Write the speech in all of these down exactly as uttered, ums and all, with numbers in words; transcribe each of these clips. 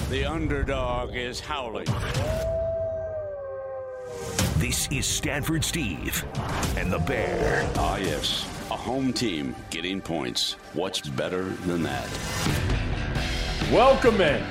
The underdog is howling. This is Stanford Steve and the Bear. Ah, yes. A home team getting points. What's better than that? Welcome in.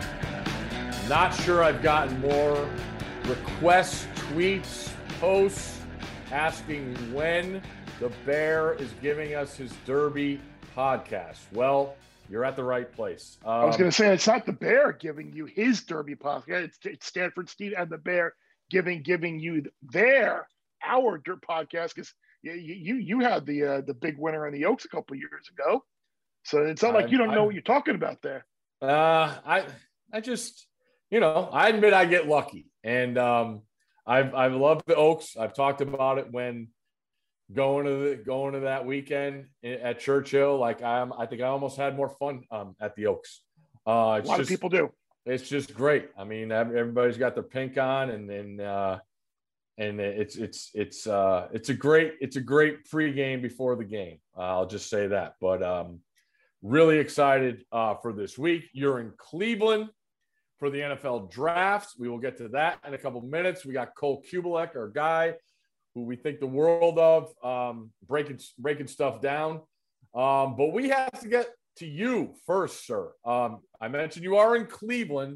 Not sure I've gotten more requests, tweets, posts asking when the Bear is giving us his Derby podcast. Well, you're at the right place. Um, I was going to say, it's not the Bear giving you his Derby podcast. It's, it's Stanford Steve and the Bear giving giving you their, our Derby podcast, because you, you you had the uh, the big winner in the Oaks a couple of years ago. So it's not like I'm, you don't know I'm, what you're talking about there. Uh, I I just, you know, I admit I get lucky. And um, I've, I've loved the Oaks. I've talked about it when going to the, going to that weekend at Churchill. Like I'm, I think I almost had more fun um, at the Oaks. Uh, it's a lot just, of people do. It's just great. I mean, everybody's got their pink on, and then uh, and it's it's it's uh, it's a great it's a great pregame before the game. Uh, I'll just say that. But um, really excited uh, for this week. You're in Cleveland for the N F L draft. We will get to that in a couple minutes. We got Cole Kubelek, our guy, who we think the world of, um, breaking breaking stuff down. Um, but we have to get to you first, sir. Um, I mentioned you are in Cleveland.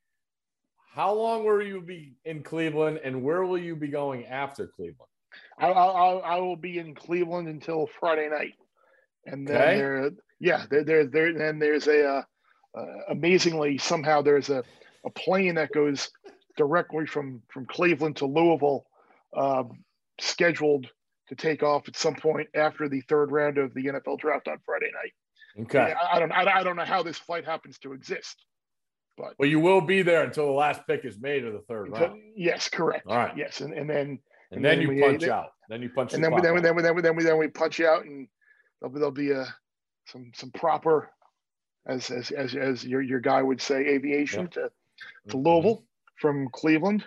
How long will you be in Cleveland, and where will you be going after Cleveland? I, I, I will be in Cleveland until Friday night, and then okay. there, yeah, there, there, there, then there's a uh, uh, amazingly somehow there's a, a plane that goes directly from from Cleveland to Louisville, uh, scheduled to take off at some point after the third round of the N F L draft on Friday night. Okay. I, I don't I, I don't know how this flight happens to exist, but well, you will be there until the last pick is made of the third until, round. Yes, correct. All right. Yes, and, and then and, and then, then you we, punch then, out. Then you punch. And the then we, then, we, then, we, then, we, then we then we punch out, and there'll be there'll be a some some proper, as as as, as your your guy would say, aviation yep. to to mm-hmm. Louisville from Cleveland,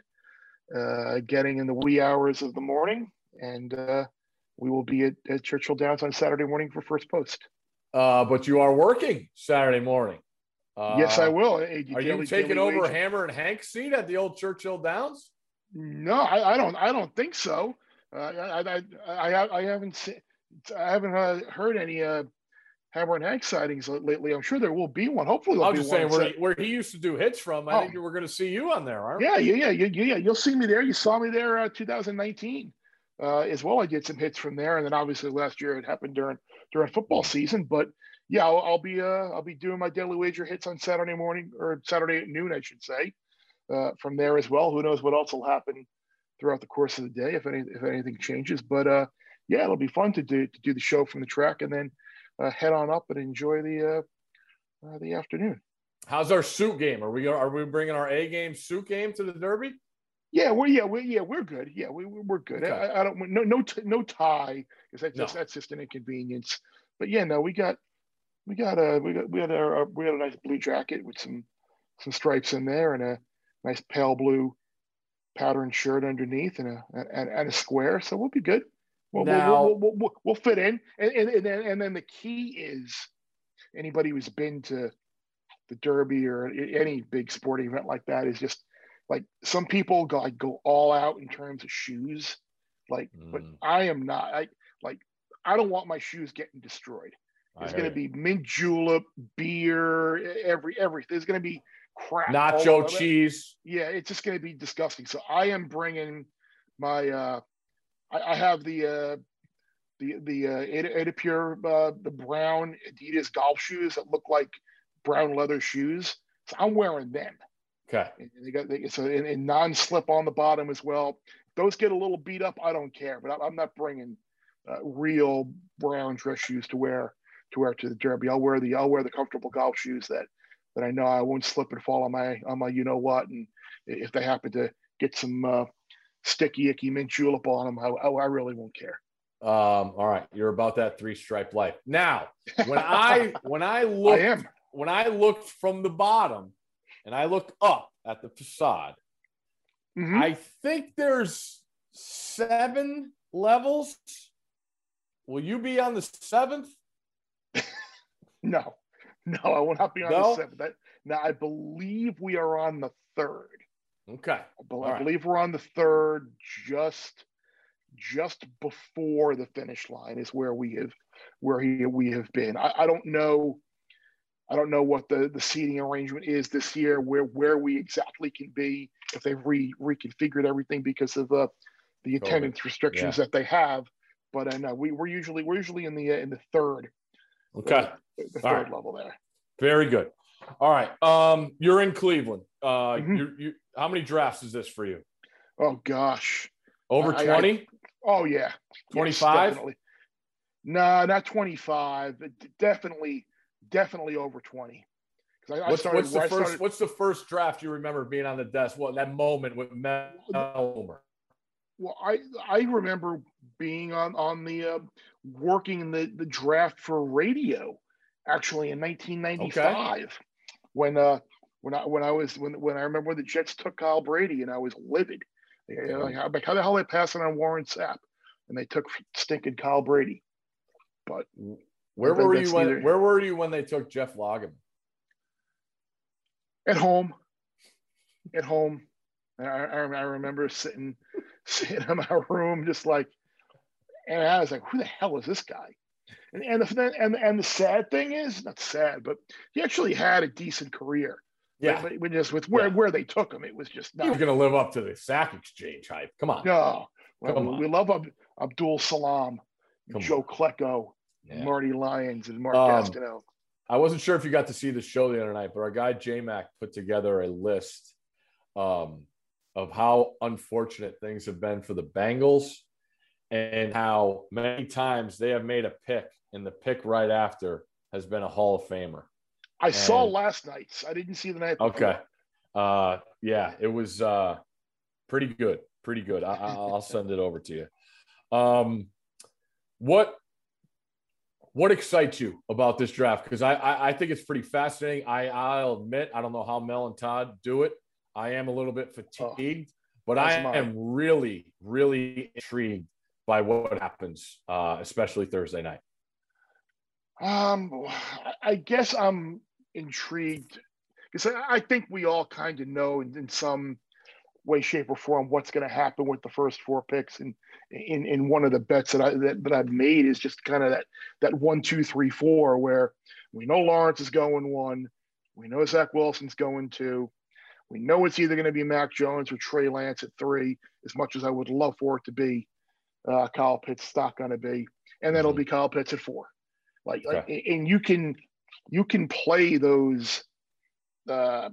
uh, getting in the wee hours of the morning, and uh, we will be at, at Churchill Downs on Saturday morning for first post. Uh, but you are working Saturday morning. Uh, yes, I will. A, are daily, you taking daily over wage. Hammer and Hank's seat at the old Churchill Downs? No, I, I don't. I don't think so. Uh, I, I, I, I haven't seen, I haven't heard any uh, Hammer and Hank sightings lately. I'm sure there will be one. Hopefully, there'll I was be just one saying where he, where he used to do hits from. I oh. think we're going to see you on there, aren't yeah, we? Yeah, yeah, yeah, yeah. You'll see me there. You saw me there, uh, two thousand nineteen, uh, as well. I did some hits from there, and then obviously last year it happened during during football season. But yeah, I'll, I'll be uh, I'll be doing my daily wager hits on Saturday morning or Saturday at noon, I should say, uh, from there as well. Who knows what else will happen throughout the course of the day if any if anything changes. But uh, yeah, it'll be fun to do to do the show from the track and then uh, head on up and enjoy the uh, uh, the afternoon. How's our suit game? Are we are we bringing our A game suit game to the Derby? Yeah, we're yeah we yeah we're good. Yeah, we we're good. Okay. I, I don't no no no tie because that's just, no. that's just an inconvenience. But yeah, no, we got we got a we got we had a we had a nice blue jacket with some some stripes in there and a nice pale blue patterned shirt underneath and a and, and a square, so we'll be good. We'll now, we'll, we'll, we'll, we'll fit in, and and and then, and then the key is anybody who's been to the Derby or any big sporting event like that is just like some people go like go all out in terms of shoes, like mm. but I am not. I like I don't want my shoes getting destroyed. There's going to be mint julep, beer, every everything. There's going to be crap, nacho cheese. Yeah, it's just going to be disgusting. So I am bringing my. Uh, I, I have the uh, the the uh, Adipure uh, the brown Adidas golf shoes that look like brown leather shoes. So I'm wearing them. Okay. And they got they, so and, and non-slip on the bottom as well. Those get a little beat up. I don't care, but I, I'm not bringing uh, real brown dress shoes to wear to wear to the Derby. I'll wear the I'll wear the comfortable golf shoes that. that I know I won't slip and fall on my on my you know what, and if they happen to get some uh, sticky icky mint julep on them, I, I really won't care. Um, all right, you're about that three stripe life. Now, when I when I looked I am. when I looked from the bottom and I looked up at the facade, mm-hmm. I think there's seven levels. Will you be on the seventh? No. No, I will not be on no? the seventh. That Now, I believe we are on the third. Okay. I, be- All I right. believe we're on the third, just just before the finish line is where we have where he, we have been. I, I don't know. I don't know what the, the seating arrangement is this year, where where we exactly can be if they've re, reconfigured everything because of uh, the attendance COVID. restrictions Yeah. that they have. But I know we we're usually we're usually in the uh, in the third, Okay. uh, the All third right. level there. Very good. All right. Um, you're in Cleveland. Uh, Mhm. you you. How many drafts is this for you? Oh gosh, Over I- I- twenty? oh yeah, Yes, twenty-five? definitely. No, not twenty-five. But definitely, definitely over twenty. Because I, I What's started. what's the I first started, what's the first draft you remember being on the desk? What that moment with Mel Homer? Well, I I remember being on on the uh, working the the draft for radio, actually in nineteen ninety-five, when uh when I when I was when when I remember when the Jets took Kyle Brady and I was livid. You know, like, how, like, how the hell they passing on Warren Sapp and they took stinking Kyle Brady? But Where that- were that's you when neither- where were you when they took Jeff Lageman? at home, at home, I, I, I remember sitting sitting in my room just like, and I was like, who the hell is this guy? And and the and and the sad thing is, not sad, but he actually had a decent career. Yeah. But, but just with where, Yeah. where they took him, it was just He was not. going to live up to the sack exchange hype. Come on. No, well, Come we, on. we love Ab, Abdul Salam, Come Joe on. Klecko, Yeah. Marty Lyons, and Mark Um, Gastineau. I wasn't sure if you got to see the show the other night, but our guy J-Mac put together a list um, of how unfortunate things have been for the Bengals and how many times they have made a pick and the pick right after has been a Hall of Famer. I saw and- last night's. I didn't see the night before. Okay. Uh, yeah, it was uh, pretty good. Pretty good. I, I- I'll send it over to you. Um, what what excites you about this draft? Because I, I I think it's pretty fascinating. I I'll admit I don't know how Mel and Todd do it. I am a little bit fatigued, but I that's mine. am really really intrigued by what happens, uh, especially Thursday night. Um, I guess I'm intrigued because I I think we all kind of know in, in some way, shape, or form what's going to happen with the first four picks. And in, in one of the bets that I that, that I've made is just kind of that that one, two, three, four, where we know Lawrence is going one, we know Zach Wilson's going two, we know it's either going to be Mac Jones or Trey Lance at three. As much as I would love for it to be uh, Kyle Pitts, not going to be, and then it'll Mhm. be Kyle Pitts at four. Like, like, Okay. and you can you can play those. Uh,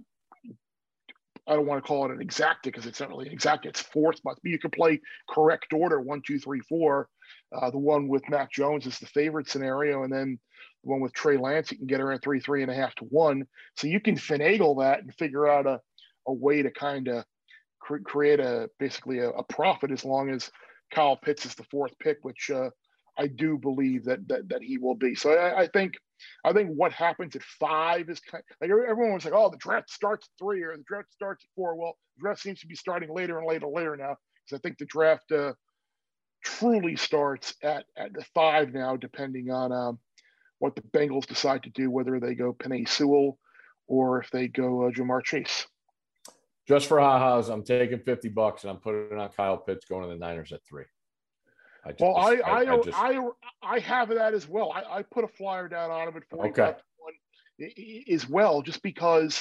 I don't want to call it an exacta because it's not really an exacta. It's four spots, but you can play correct order one, two, three, four. Uh, the one with Mac Jones is the favorite scenario, and then the one with Trey Lance, you can get around three, three and a half to one. So you can finagle that and figure out a, a way to kind of cre- create a basically a, a profit as long as Kyle Pitts is the fourth pick, which uh, I do believe that that that he will be. So I, I think. I think what happens at five is kind of, like everyone was like, oh, the draft starts at three or the draft starts at four. Well, the draft seems to be starting later and later and later now because I think the draft uh, truly starts at, at the five now, depending on um, what the Bengals decide to do, whether they go Penei Sewell or if they go uh, Jamar Chase. Just for ha-has, I'm taking fifty bucks and I'm putting on Kyle Pitts going to the Niners at three. I just, Well, I I I, just, I, I have that as well. I, I put a flyer down on him at forty-five Okay. to one as well, just because.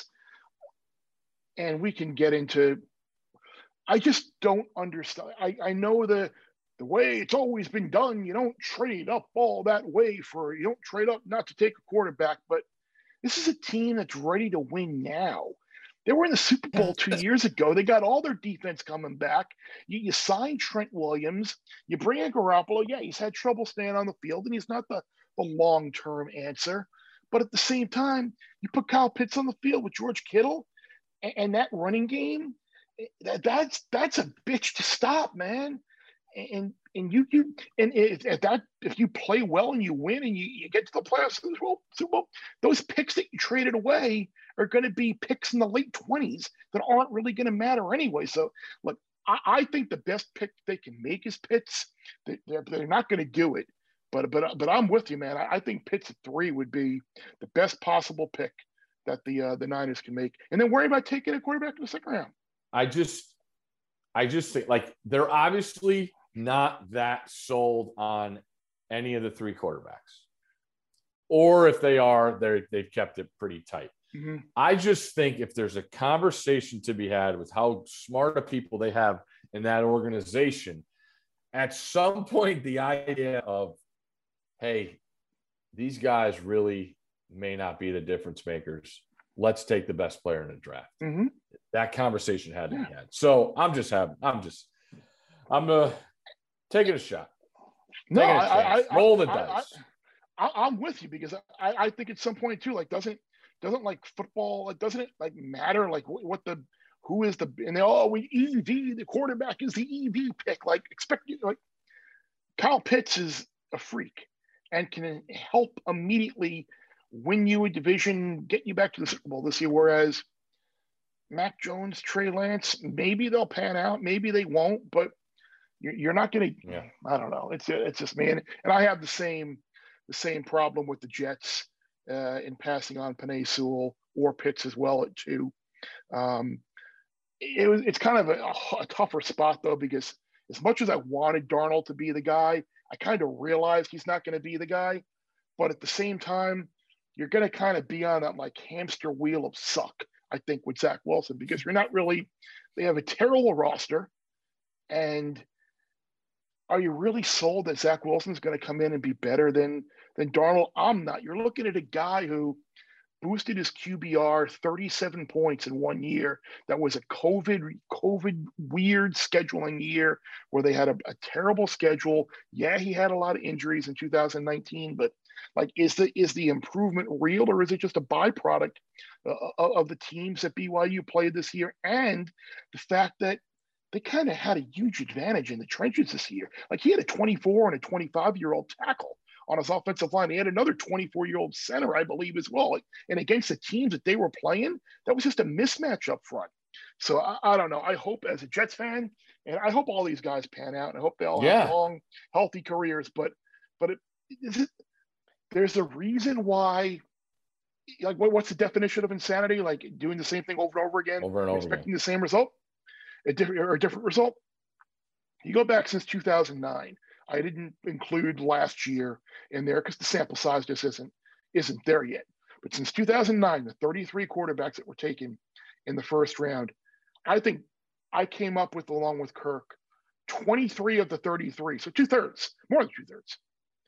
And we can get into. I just don't understand. I, I know the the way it's always been done. You don't trade up all that way for you don't trade up not to take a quarterback, but this is a team that's ready to win now. They were in the Super Bowl two years ago. They got all their defense coming back. You, you sign Trent Williams. You bring in Garoppolo. Yeah, he's had trouble staying on the field, and he's not the, the long-term answer. But at the same time, you put Kyle Pitts on the field with George Kittle, and, and that running game, that, that's that's a bitch to stop, man. And and you you and if, if that if you play well and you win and you, you get to the playoffs, well, well, those picks that you traded away are going to be picks in the late twenties that aren't really going to matter anyway. So, look, I, I think the best pick they can make is Pitts. They, they're, they're not going to do it, but but but I'm with you, man. I, I think Pitts at three would be the best possible pick that the uh, the Niners can make, and then worry about taking a quarterback in the second round. I just, I just think like they're obviously not that sold on any of the three quarterbacks, or if they are, they they've kept it pretty tight. Mm-hmm. I just think if there's a conversation to be had with how smart of people they have in that organization, at some point the idea of, hey, these guys really may not be the difference makers. Let's take the best player in the draft. Mm-hmm. That conversation had to Yeah. be had. So I'm just having, I'm just, I'm uh, taking a shot. No, Taking a I, I, chance. I, Roll the I, dice. I, I, I'm with you because I, I think at some point too, like doesn't doesn't like football, like doesn't it like matter like what, what the who is the and they oh we E V the quarterback is the E V pick, like expect like Kyle Pitts is a freak and can help immediately win you a division, get you back to the Super Bowl this year. Whereas Mac Jones, Trey Lance, maybe they'll pan out, maybe they won't, but you're, you're not going to. Yeah. I don't know. It's it's just man, and I have the same the same problem with the Jets uh, in passing on Penei Sewell or Pitts as well at two. Um, it was it's kind of a, a tougher spot though because as much as I wanted Darnold to be the guy, I kind of realized he's not going to be the guy. But at the same time, you're going to kind of be on that like hamster wheel of suck, I think, with Zach Wilson, because you're not really, they have a terrible roster. And are you really sold that Zach Wilson's going to come in and be better than, than Darnold? I'm not. You're looking at a guy who boosted his Q B R thirty-seven points in one year. That was a COVID, COVID weird scheduling year where they had a, a terrible schedule. Yeah, he had a lot of injuries in two thousand nineteen, but like, is the is the improvement real, or is it just a byproduct uh, of the teams that B Y U played this year, and the fact that they kind of had a huge advantage in the trenches this year? Like he had a twenty-four and a twenty-five year old tackle on his offensive line. He had another twenty-four year old center, I believe, as well. Like, and against the teams that they were playing, that was just a mismatch up front. So I, I don't know. I hope as a Jets fan, and I hope all these guys pan out, and I hope they all Yeah. have long, healthy careers. But but it, is it, there's a reason why. Like, what, what's the definition of insanity? Like doing the same thing over and over again, Over and over expecting again. the same result, a different or a different result. You go back since two thousand nine. I didn't include last year in there because the sample size just isn't isn't there yet. But since two thousand nine, the thirty-three quarterbacks that were taken in the first round, I think I came up with, along with Kirk, twenty-three of the thirty-three, so two thirds, more than two thirds,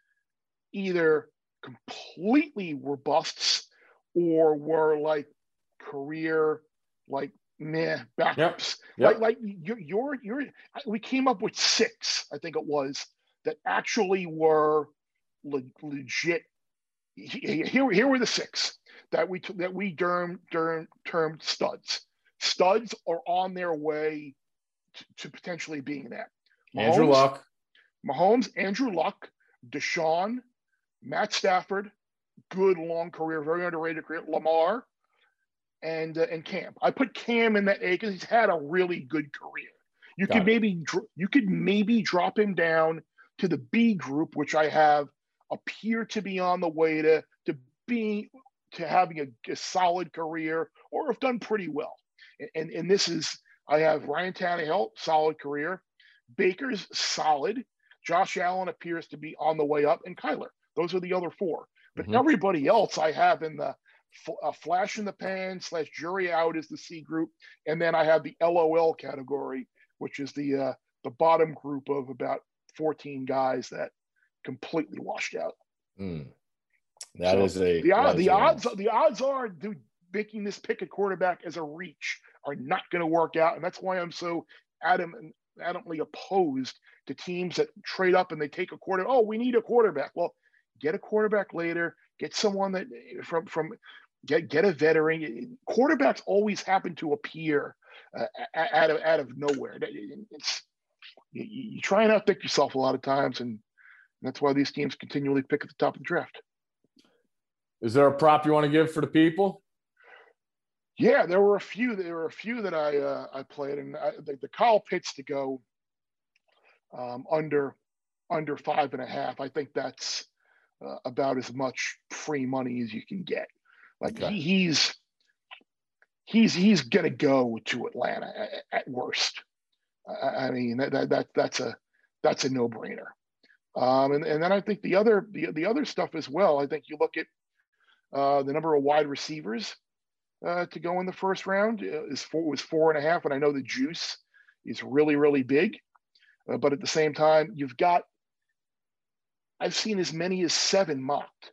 either completely were busts or were like career, like meh backups. Yep. Like like you're you're you're. We came up with six, I think it was, that actually were le- legit. Here, here were the six that we that we termed termed, termed studs. Studs are on their way to, to potentially being that. Mahomes, Andrew Luck. Mahomes, Andrew Luck, Deshaun, Matt Stafford, good long career, very underrated career. Lamar, and uh, and Cam. I put Cam in that A because he's had a really good career. You Got could it. maybe you could maybe drop him down to the B group, which I have appear to be on the way to to being to having a, a solid career or have done pretty well. And, and and this is I have Ryan Tannehill, solid career. Baker's solid. Josh Allen appears to be on the way up, and Kyler. Those are the other four. But Mhm. everybody else I have in the a flash in the pan slash jury out is the C group, and then I have the L O L category, which is the uh, the bottom group of about fourteen guys that completely washed out. Mm. That So is a the, that the is a odds loss. the odds are, dude, making this pick at quarterback as a reach are not going to work out, and that's why I'm so adamant adamantly opposed to teams that trade up and they take a quarter. Oh, we need a quarterback. Well, get a quarterback later. Get someone that from from get get a veteran. Quarterbacks always happen to appear uh, out of out of nowhere. It's you, you try and outthink yourself a lot of times, and that's why these teams continually pick at the top of the draft. Is there a prop you want to give for the people? Yeah, there were a few. There were a few that I uh, I played, and I, the, the Kyle Pitts to go um, under under five and a half. I think that's uh, about as much free money as you can get. Like Okay. he, he's he's he's gonna go to Atlanta at, at worst. I, I mean that, that that that's a that's a no brainer. Um, and and then I think the other the the other stuff as well. I think you look at uh, the number of wide receivers uh, to go in the first round is four was four and a half, and I know the juice is really really big, uh, but at the same time you've got I've seen as many as seven mocked.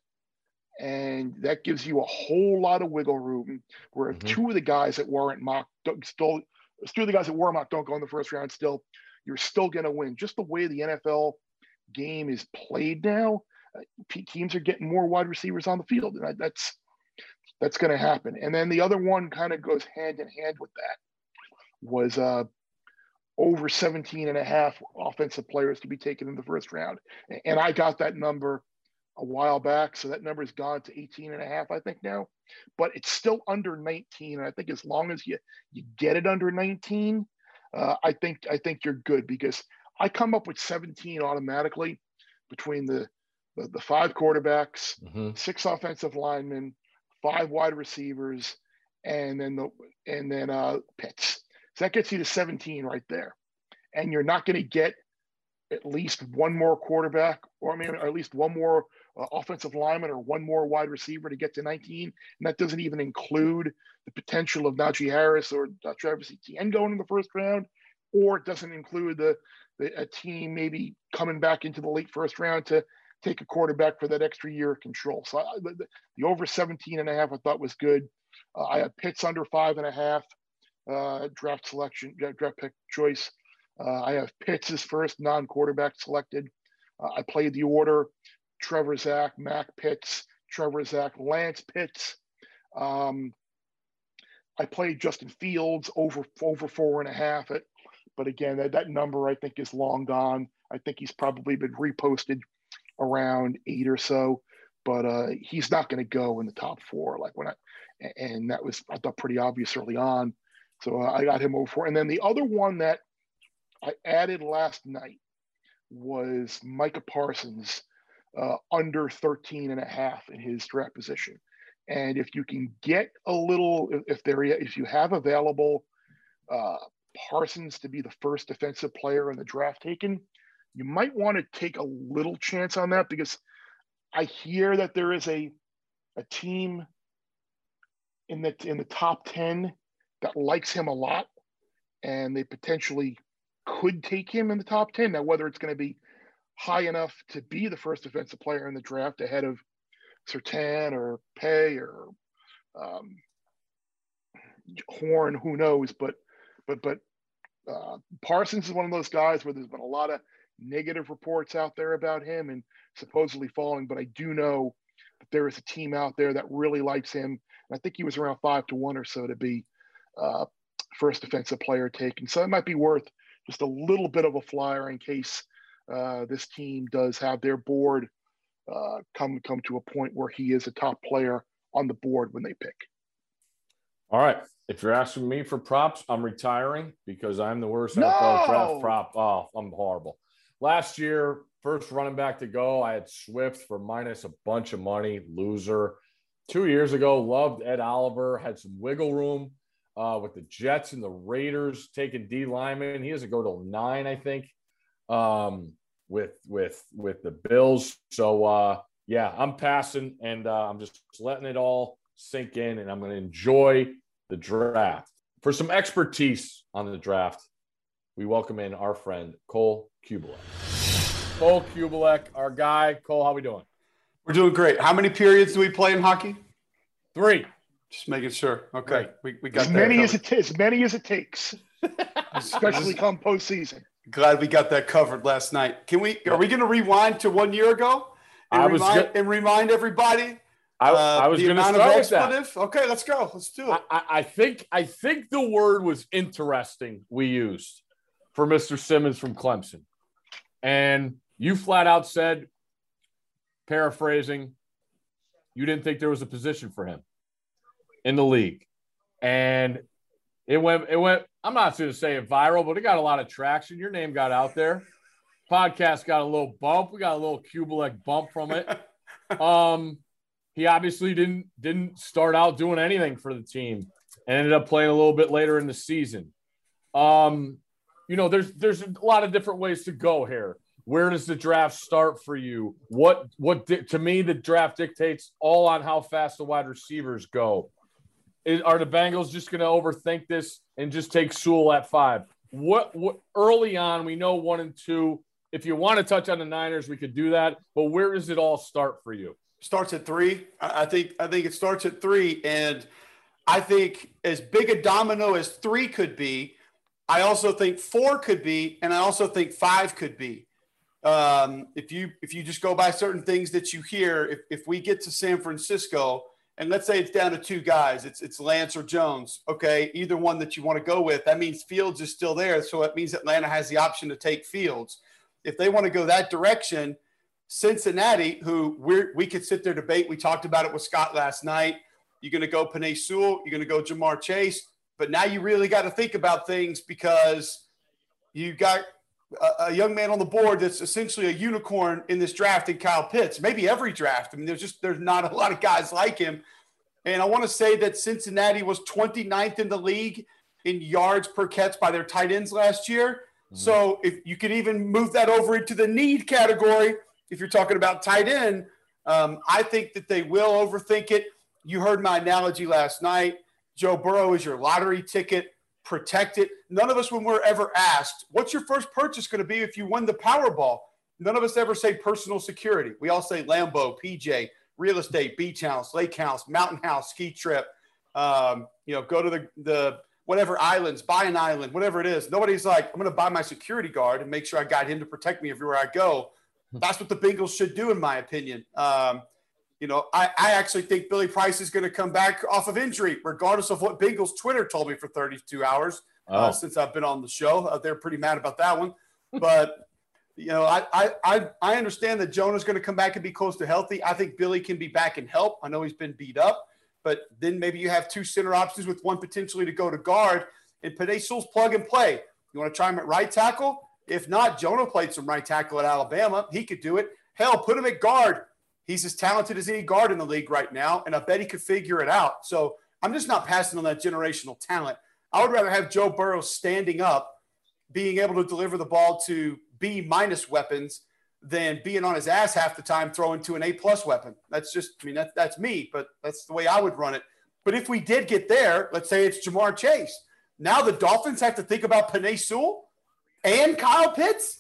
And that gives you a whole lot of wiggle room where if mm-hmm. two of the guys that weren't mocked don't, still, two of the guys that were mocked don't go in the first round still, you're still going to win. Just the way the N F L game is played now, uh, teams are getting more wide receivers on the field. And that's that's going to happen. And then the other one kind of goes hand in hand with that was uh, over seventeen and a half offensive players to be taken in the first round. And I got that number a while back. So that number has gone to eighteen and a half, I think now, but it's still under nineteen. And I think as long as you, you get it under nineteen, uh, I think, I think you're good because I come up with seventeen automatically between the, the, the five quarterbacks, mm-hmm. six offensive linemen, five wide receivers, and then the, and then uh, Pitts. So that gets you to seventeen right there. And you're not going to get at least one more quarterback, or I mean, or at least one more uh, offensive lineman or one more wide receiver to get to nineteen. And that doesn't even include the potential of Najee Harris or uh, Travis Etienne going in the first round, or it doesn't include the, the a team maybe coming back into the late first round to take a quarterback for that extra year of control. So I, the, the over seventeen and a half I thought was good. Uh, I had Pitts under five and a half uh, draft selection, draft pick choice. Uh, I have Pitts as first non-quarterback selected. Uh, I played the order: Trevor, Zach, Mac, Pitts, Trevor, Zach, Lance, Pitts. Um, I played Justin Fields over over four and a half. It, but again, that, that number I think is long gone. I think he's probably been reposted around eight or so. But uh, he's not going to go in the top four. Like when I, and that was I thought pretty obvious early on. So uh, I got him over four. And then the other one that I added last night was Micah Parsons uh, under thirteen and a half in his draft position. And if you can get a little, if there, if you have available uh, Parsons to be the first defensive player in the draft taken, you might want to take a little chance on that because I hear that there is a a team in the in the top ten that likes him a lot, and they potentially could take him in the top ten. Now, whether it's going to be high enough to be the first defensive player in the draft ahead of Surtain or Pay or um, Horn, who knows? But but but uh, Parsons is one of those guys where there's been a lot of negative reports out there about him and supposedly falling. But I do know that there is a team out there that really likes him. And I think he was around five to one or so to be uh, first defensive player taken. So it might be worth just a little bit of a flyer in case uh, this team does have their board uh, come come to a point where he is a top player on the board when they pick. All right. If you're asking me for props, I'm retiring because I'm the worst no! N F L draft prop. Oh, I'm horrible. Last year, first running back to go, I had Swift for minus a bunch of money, loser. Two years ago, loved Ed Oliver, had some wiggle room. Uh, with the Jets and the Raiders taking D lineman. He doesn't go till nine, I think, um, with with with the Bills. So, uh, yeah, I'm passing, and uh, I'm just letting it all sink in, and I'm going to enjoy the draft. For some expertise on the draft, we welcome in our friend, Cole Cubelak. Cole Cubelak, our guy. Cole, how we doing? We're doing great. How many periods do we play in hockey? Three. Just making sure. Okay, right. we, we got as that many covered. as it t- as many as it takes, especially come postseason. Glad we got that covered last night. Can we? Are we going to rewind to one year ago and I was remind go- and remind everybody? I, uh, I was the going to amount start of with that. expletive. Okay, let's go. Let's do it. I, I think I think the word was interesting we used for Mister Simmons from Clemson, and you flat out said, paraphrasing, you didn't think there was a position for him in the league. And it went, it went, I'm not going to say it viral, but it got a lot of traction. Your name got out there. Podcast got a little bump. We got a little Cubelak bump from it. Um, he obviously didn't, didn't start out doing anything for the team and ended up playing a little bit later in the season. Um, you know, there's there's a lot of different ways to go here. Where does the draft start for you? What what to me the draft dictates all on how fast the wide receivers go. Is, are the Bengals just going to overthink this and just take Sewell at five? What what early on we know one and two. If you want to touch on the Niners, we could do that. But where does it all start for you? Starts at three. I think I think it starts at three, and I think as big a domino as three could be, I also think four could be, and I also think five could be. Um, if you if you just go by certain things that you hear, if, if we get to San Francisco, and let's say it's down to two guys, it's it's Lance or Jones, okay, either one that you want to go with, that means Fields is still there, so it means Atlanta has the option to take Fields. If they want to go that direction, Cincinnati, who we're, we could sit there debate, we talked about it with Scott last night, you're going to go Penei Sewell, you're going to go Jamar Chase, but now you really got to think about things because you got – A, a young man on the board that's essentially a unicorn in this draft in Kyle Pitts, maybe every draft. I mean, there's just, there's not a lot of guys like him. And I want to say that Cincinnati was twenty-ninth in the league in yards per catch by their tight ends last year. Mm-hmm. So if you could even move that over into the need category, if you're talking about tight end, um, I think that they will overthink it. You heard my analogy last night. Joe Burrow is your lottery ticket. Protect it. None of us, when we're ever asked, what's your first purchase going to be if you win the Powerball? None of us ever say personal security. We all say Lambo, P J, real estate, beach house, lake house, mountain house, ski trip, um, you know, go to the, the whatever islands, buy an island, whatever it is. Nobody's like, I'm going to buy my security guard and make sure I got him to protect me everywhere I go. That's what the Bengals should do, in my opinion. Um, You know, I, I actually think Billy Price is going to come back off of injury, regardless of what Bengals Twitter told me for thirty-two hours oh. uh, since I've been on the show. Uh, they're pretty mad about that one. But, you know, I, I, I, I understand that Jonah's going to come back and be close to healthy. I think Billy can be back and help. I know he's been beat up. But then maybe you have two center options with one potentially to go to guard. And Penei Sewell's plug and play. You want to try him at right tackle? If not, Jonah played some right tackle at Alabama. He could do it. Hell, put him at guard. He's as talented as any guard in the league right now, and I bet he could figure it out. So I'm just not passing on that generational talent. I would rather have Joe Burrow standing up, being able to deliver the ball to B-minus weapons than being on his ass half the time throwing to an A-plus weapon. That's just – I mean, that, that's me, but that's the way I would run it. But if we did get there, let's say it's Jamar Chase. Now the Dolphins have to think about Penei Sewell and Kyle Pitts.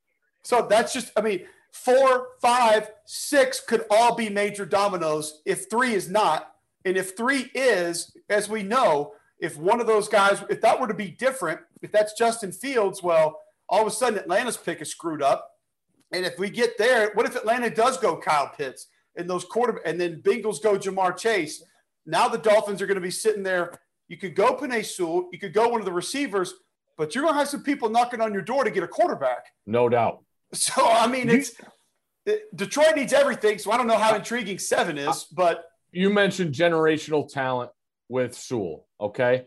So that's just – I mean – Four, five, six could all be major dominoes if three is not. And if three is, as we know, if one of those guys, if that were to be different, if that's Justin Fields, well, all of a sudden Atlanta's pick is screwed up. And if we get there, what if Atlanta does go Kyle Pitts and those quarter, and then Bengals go Jamar Chase? Now the Dolphins are going to be sitting there. You could go Penei Sewell, you could go one of the receivers, but you're going to have some people knocking on your door to get a quarterback. No doubt. So, I mean, it's – Detroit needs everything, so I don't know how intriguing seven is, but – You mentioned generational talent with Sewell, okay?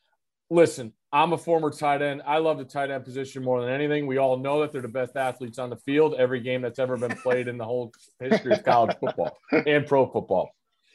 Listen, I'm a former tight end. I love the tight end position more than anything. We all know that they're the best athletes on the field every game that's ever been played in the whole history of college football and pro football.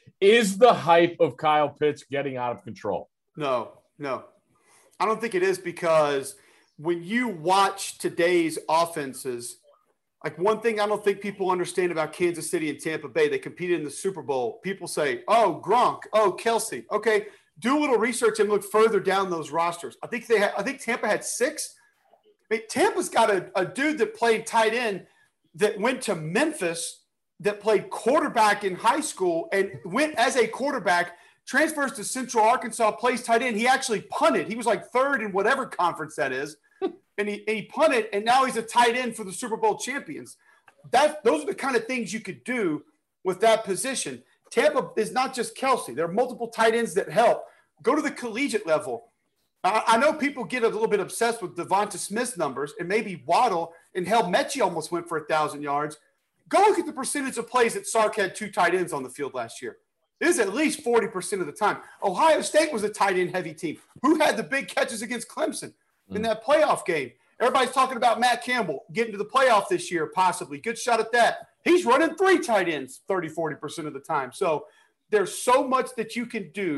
Is the hype of Kyle Pitts getting out of control? No, no. I don't think it is because – when you watch today's offenses, like one thing I don't think people understand about Kansas City and Tampa Bay, they competed in the Super Bowl. People say, oh, Gronk, oh, Kelsey. Okay, do a little research and look further down those rosters. I think they had, I think Tampa had six. I mean, Tampa's got a, a dude that played tight end that went to Memphis, that played quarterback in high school and went as a quarterback, transfers to Central Arkansas, plays tight end. He actually punted. He was like third in whatever conference that is. And he, and he punted, and now he's a tight end for the Super Bowl champions. That, those are the kind of things you could do with that position. Tampa is not just Kelsey. There are multiple tight ends that help. Go to the collegiate level. I, I know people get a little bit obsessed with Devonta Smith's numbers, and maybe Waddle, and hell, Mechie almost went for one thousand yards. Go look at the percentage of plays that Sark had two tight ends on the field last year. It is at least forty percent of the time. Ohio State was a tight end heavy team. Who had the big catches against Clemson in that playoff game? Everybody's talking about Matt Campbell getting to the playoff this year, possibly. Good shot at that. He's running three tight ends thirty, forty percent of the time. So there's so much that you can do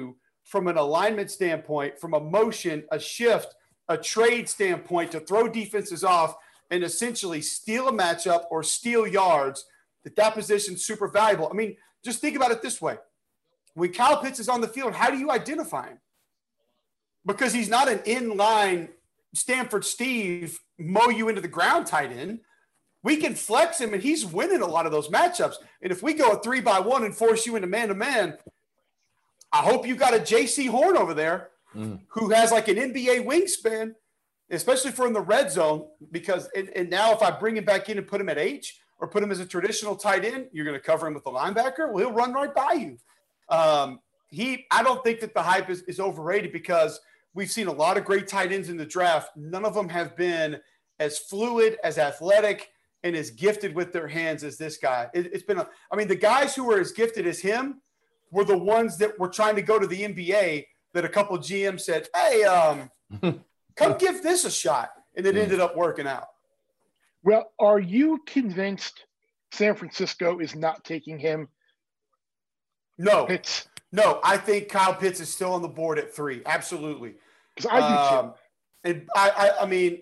from an alignment standpoint, from a motion, a shift, a trade standpoint to throw defenses off and essentially steal a matchup or steal yards, that that position's super valuable. I mean, just think about it this way. When Kyle Pitts is on the field, how do you identify him? Because he's not an inline Stanford Steve mow you into the ground tight end. We can flex him, and he's winning a lot of those matchups. And if we go a three by one and force you into man-to-man, I hope you got a J C Horn over there mm. who has like an N B A wingspan, especially for in the red zone. Because and, and now if I bring him back in and put him at H or put him as a traditional tight end, you're going to cover him with the linebacker. Well, he'll run right by you. Um, he, I don't think that the hype is, is overrated because we've seen a lot of great tight ends in the draft. None of them have been as fluid, as athletic, and as gifted with their hands as this guy. It, it's been, a, I mean, the guys who were as gifted as him were the ones that were trying to go to the N B A that a couple of G Ms said, hey, um, come give this a shot. And it ended up working out. Well, are you convinced San Francisco is not taking him? No. Pitts? No, I think Kyle Pitts is still on the board at three. Absolutely. Because I do um, too. And I, I, I mean,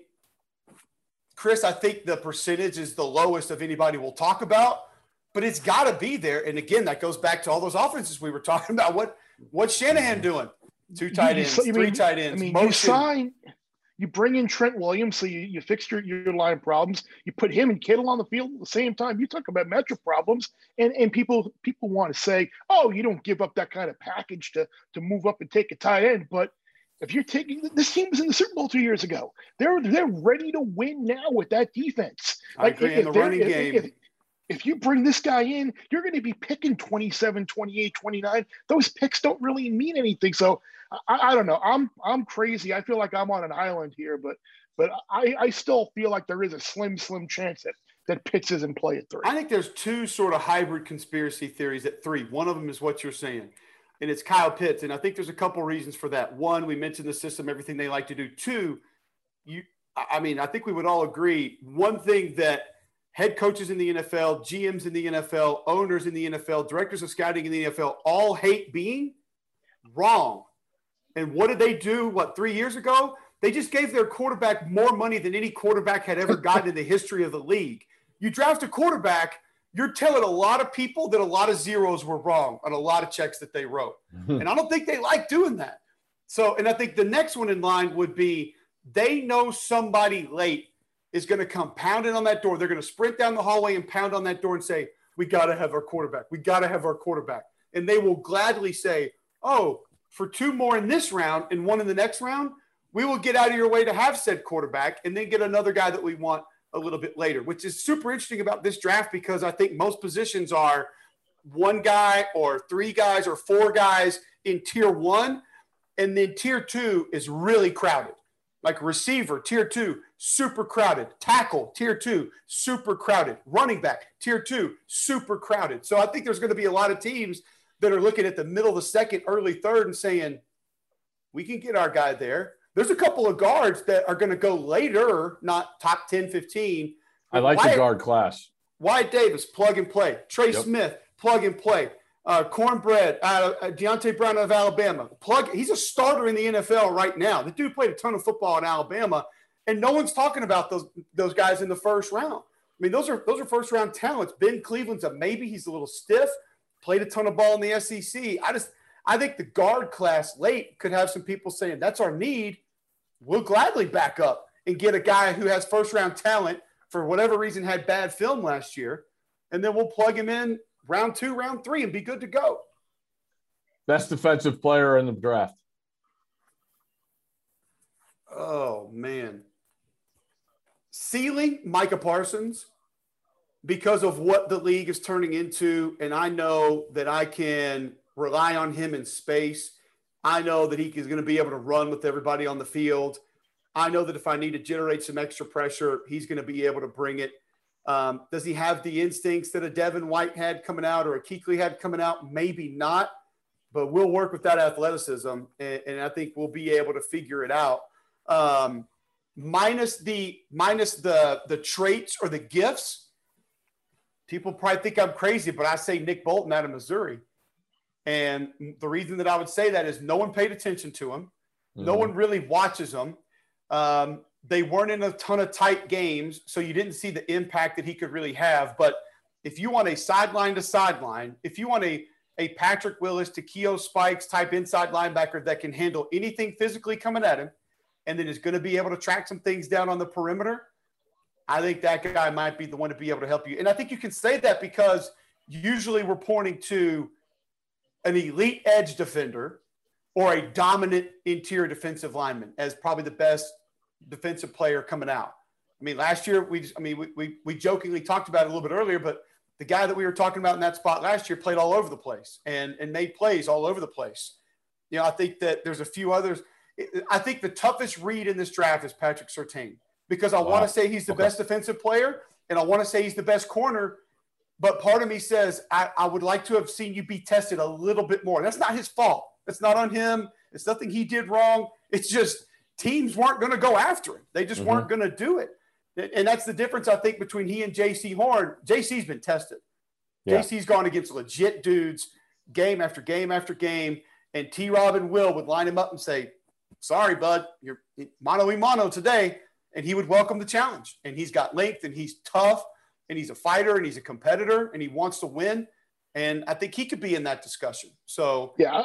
Chris, I think the percentage is the lowest of anybody we'll talk about, but it's got to be there. And again, that goes back to all those offenses we were talking about. What what's Shanahan doing? Two tight ends, you, you, three mean, tight ends. I mean, motion. you sign, you bring in Trent Williams, so you, you fix your, your line problems. You put him and Kittle on the field at the same time. You talk about metro problems, and, and people people want to say, oh, you don't give up that kind of package to to move up and take a tight end, but if you're taking this team was in the Super Bowl two years ago, they're they're ready to win now with that defense. Like I agree if, in the running if, game. If, if you bring this guy in, you're going to be picking twenty-seven, twenty-eight, twenty-nine. Those picks don't really mean anything. So I, I don't know. I'm I'm crazy. I feel like I'm on an island here, but but I, I still feel like there is a slim, slim chance that that Pitts is in play at three. I think there's two sort of hybrid conspiracy theories at three. One of them is what you're saying. And it's Kyle Pitts. And I think there's a couple reasons for that. One, we mentioned the system, everything they like to do. Two, you, I mean, I think we would all agree. One thing that head coaches in the N F L, G Ms in the N F L, owners in the N F L, directors of scouting in the N F L all hate being wrong. And what did they do, what, three years ago? They just gave their quarterback more money than any quarterback had ever gotten in the history of the league. You draft a quarterback, you're telling a lot of people that a lot of zeros were wrong on a lot of checks that they wrote. And I don't think they like doing that. So, and I think the next one in line would be they know somebody late is going to come pounding on that door. They're going to sprint down the hallway and pound on that door and say, we got to have our quarterback. We got to have our quarterback. And they will gladly say, oh, for two more in this round and one in the next round, we will get out of your way to have said quarterback and then get another guy that we want a little bit later, which is super interesting about this draft because I think most positions are one guy or three guys or four guys in tier one, and then tier two is really crowded. Like receiver, tier two, super crowded. Tackle, tier two, super crowded. Running back, tier two, super crowded. So I think there's going to be a lot of teams that are looking at the middle of the second, early third and saying, we can get our guy there. There's a couple of guards that are going to go later, not top ten, fifteen. I like Wyatt, the guard class. Wyatt Davis, plug and play. Trey Yep. Smith, plug and play. Uh, Cornbread, uh, Deontay Brown of Alabama. Plug. He's a starter in the N F L right now. The dude played a ton of football in Alabama, and no one's talking about those those guys in the first round. I mean, those are those are first round talents. Ben Cleveland's a maybe. He's a little stiff. Played a ton of ball in the S E C. I just I think the guard class late could have some people saying that's our need. We'll gladly back up and get a guy who has first round talent for whatever reason had bad film last year, and then we'll plug him in round two, round three, and be good to go. Best defensive player in the draft. Oh, man. Ceiling, Micah Parsons, because of what the league is turning into, and I know that I can rely on him in space. I know that he is going to be able to run with everybody on the field. I know that if I need to generate some extra pressure, he's going to be able to bring it. Um, does he have the instincts that a Devin White had coming out or a Kuechly had coming out? Maybe not, but we'll work with that athleticism, and, and I think we'll be able to figure it out. Um, minus the minus the the traits or the gifts, people probably think I'm crazy, but I say Nick Bolton out of Missouri. And the reason that I would say that is no one paid attention to him. Mm-hmm. No one really watches him. Um, they weren't in a ton of tight games, so you didn't see the impact that he could really have. But if you want a sideline to sideline, if you want a, a Patrick Willis to Keo Spikes type inside linebacker that can handle anything physically coming at him and then is going to be able to track some things down on the perimeter, I think that guy might be the one to be able to help you. And I think you can say that because usually we're pointing to an elite edge defender or a dominant interior defensive lineman as probably the best defensive player coming out. I mean, last year, we, I mean, we, we, we jokingly talked about it a little bit earlier, but the guy that we were talking about in that spot last year played all over the place and, and made plays all over the place. You know, I think that there's a few others. I think the toughest read in this draft is Patrick Surtain because I wow. want to say he's the okay. best defensive player and I want to say he's the best corner. But part of me says, I, I would like to have seen you be tested a little bit more. That's not his fault. It's not on him. It's nothing he did wrong. It's just teams weren't going to go after him. They just mm-hmm. weren't going to do it. And that's the difference, I think, between he and J C Horn. J C's been tested. Yeah. J C's gone against legit dudes game after game after game. And T-Rob and Will would line him up and say, sorry, bud, you're mano a mano today. And he would welcome the challenge. And he's got length and he's tough. And he's a fighter and he's a competitor and he wants to win. And I think he could be in that discussion. So, yeah,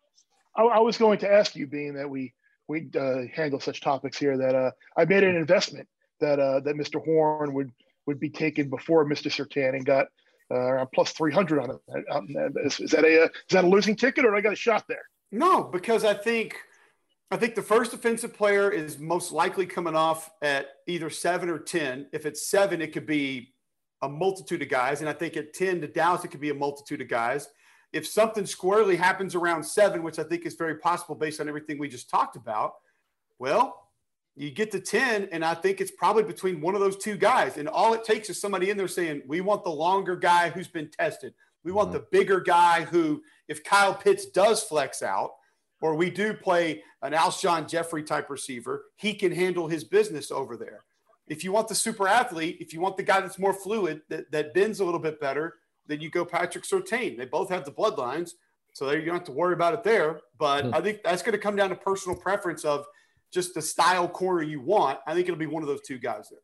I, I was going to ask you, being that we, we uh, handle such topics here, that uh, I made an investment that uh, that Mister Horn would, would be taken before Mister Surtain and got uh, around plus three hundred on it. Is, is that a, uh, is that a losing ticket or I got a shot there? No, because I think, I think the first defensive player is most likely coming off at either seven or ten. If it's seven, it could be a multitude of guys. And I think at ten to Dallas, it could be a multitude of guys. If something squarely happens around seven, which I think is very possible based on everything we just talked about, well, you get to ten, and I think it's probably between one of those two guys. And all it takes is somebody in there saying, we want the longer guy who's been tested. We want mm-hmm. the bigger guy who, if Kyle Pitts does flex out, or we do play an Alshon Jeffrey type receiver, he can handle his business over there. If you want the super athlete, if you want the guy that's more fluid, that, that bends a little bit better, then you go Patrick Surtain. They both have the bloodlines, so there you don't have to worry about it there. But mm-hmm. I think that's going to come down to personal preference of just the style corner you want. I think it'll be one of those two guys there.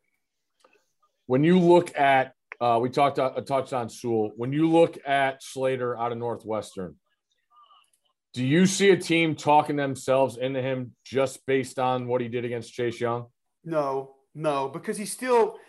When you look at, uh, we talked uh, touched on Sewell. When you look at Slater out of Northwestern, do you see a team talking themselves into him just based on what he did against Chase Young? No, no, because he's still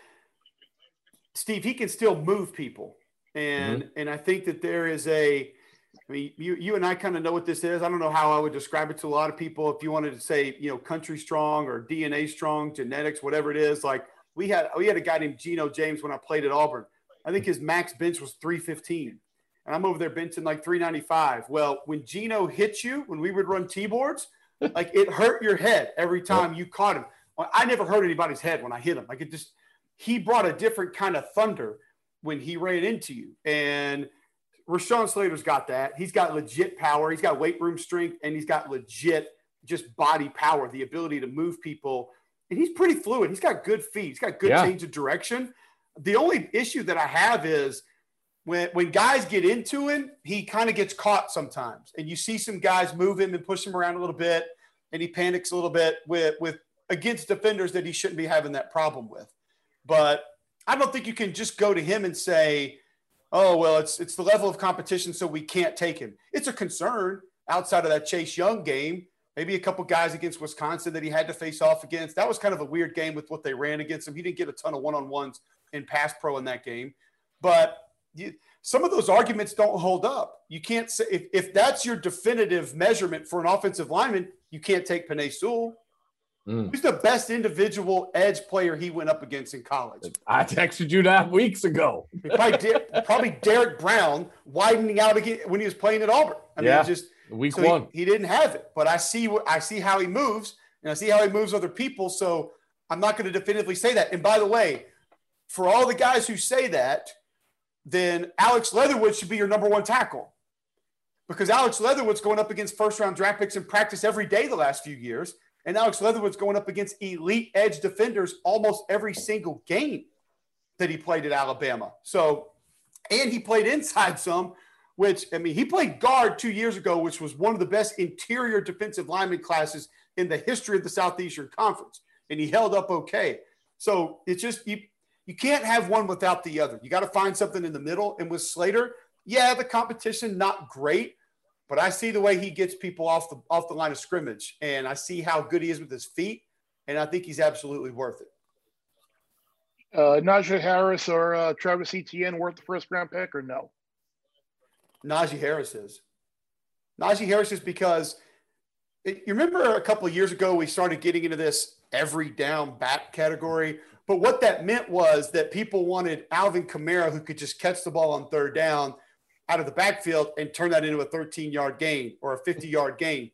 – Steve, he can still move people. And mm-hmm. and I think that there is a – I mean, you, you and I kind of know what this is. I don't know how I would describe it to a lot of people. If you wanted to say, you know, country strong or D N A strong, genetics, whatever it is. Like we had, we had a guy named Geno James when I played at Auburn. I think his max bench was three fifteen. And I'm over there benching like three ninety-five. Well, when Geno hit you, when we would run T-boards, like it hurt your head every time you caught him. I never hurt anybody's head when I hit him. Like it just, he brought a different kind of thunder when he ran into you. And Rashawn Slater's got that. He's got legit power. He's got weight room strength, and he's got legit just body power, the ability to move people. And he's pretty fluid. He's got good feet. He's got good yeah. change of direction. The only issue that I have is when, when guys get into him, he kind of gets caught sometimes. And you see some guys move him and push him around a little bit, and he panics a little bit with, with against defenders that he shouldn't be having that problem with. But I don't think you can just go to him and say, oh, well, it's it's the level of competition, so we can't take him. It's a concern outside of that Chase Young game. Maybe a couple guys against Wisconsin that he had to face off against. That was kind of a weird game with what they ran against him. He didn't get a ton of one-on-ones in pass pro in that game. But you, some of those arguments don't hold up. You can't say if, – if that's your definitive measurement for an offensive lineman, you can't take Penei Sewell. Mm. Who's the best individual edge player he went up against in college? I texted you that weeks ago. probably, De- probably Derek Brown widening out again when he was playing at Auburn. I mean, yeah, just week so one. He, he didn't have it, but I see what I see how he moves, and I see how he moves other people. So I'm not going to definitively say that. And by the way, for all the guys who say that, then Alex Leatherwood should be your number one tackle, because Alex Leatherwood's going up against first round draft picks in practice every day the last few years. And Alex Leatherwood's going up against elite edge defenders almost every single game that he played at Alabama. So, and he played inside some which, I mean, he played guard two years ago, which was one of the best interior defensive lineman classes in the history of the Southeastern Conference, and he held up okay. So it's just you, you can't have one without the other. You got to find something in the middle. And with Slater, yeah, the competition, not great, but I see the way he gets people off the off the line of scrimmage, and I see how good he is with his feet, and I think he's absolutely worth it. Uh, Najee Harris or uh, Travis Etienne worth the first round pick or no? Najee Harris is. Najee Harris is because it, you remember a couple of years ago we started getting into this every down back category, but what that meant was that people wanted Alvin Kamara, who could just catch the ball on third down out of the backfield and turn that into a thirteen-yard gain or a fifty-yard gain.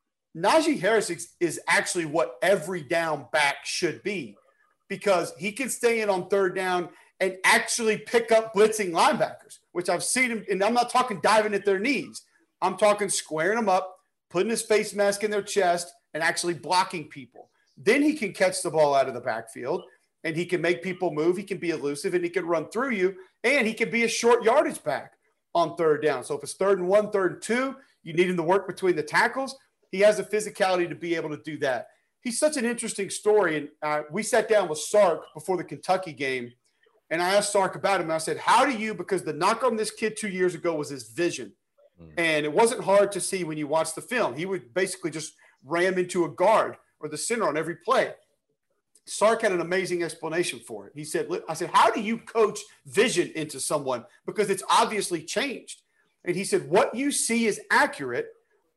Najee Harris is, is actually what every down back should be, because he can stay in on third down and actually pick up blitzing linebackers, which I've seen him. And I'm not talking diving at their knees. I'm talking squaring them up, putting his face mask in their chest, and actually blocking people. Then he can catch the ball out of the backfield, and he can make people move. He can be elusive, and he can run through you, and he can be a short yardage back on third down. So if it's third and one, third and two, you need him to work between the tackles. He has the physicality to be able to do that. He's such an interesting story. And uh, we sat down with Sark before the Kentucky game, and I asked Sark about him. And I said, how do you, because the knock on this kid two years ago was his vision. Mm. And it wasn't hard to see when you watch the film. He would basically just ram into a guard or the center on every play. Sark had an amazing explanation for it. He said, I said, how do you coach vision into someone? Because it's obviously changed. And he said, what you see is accurate,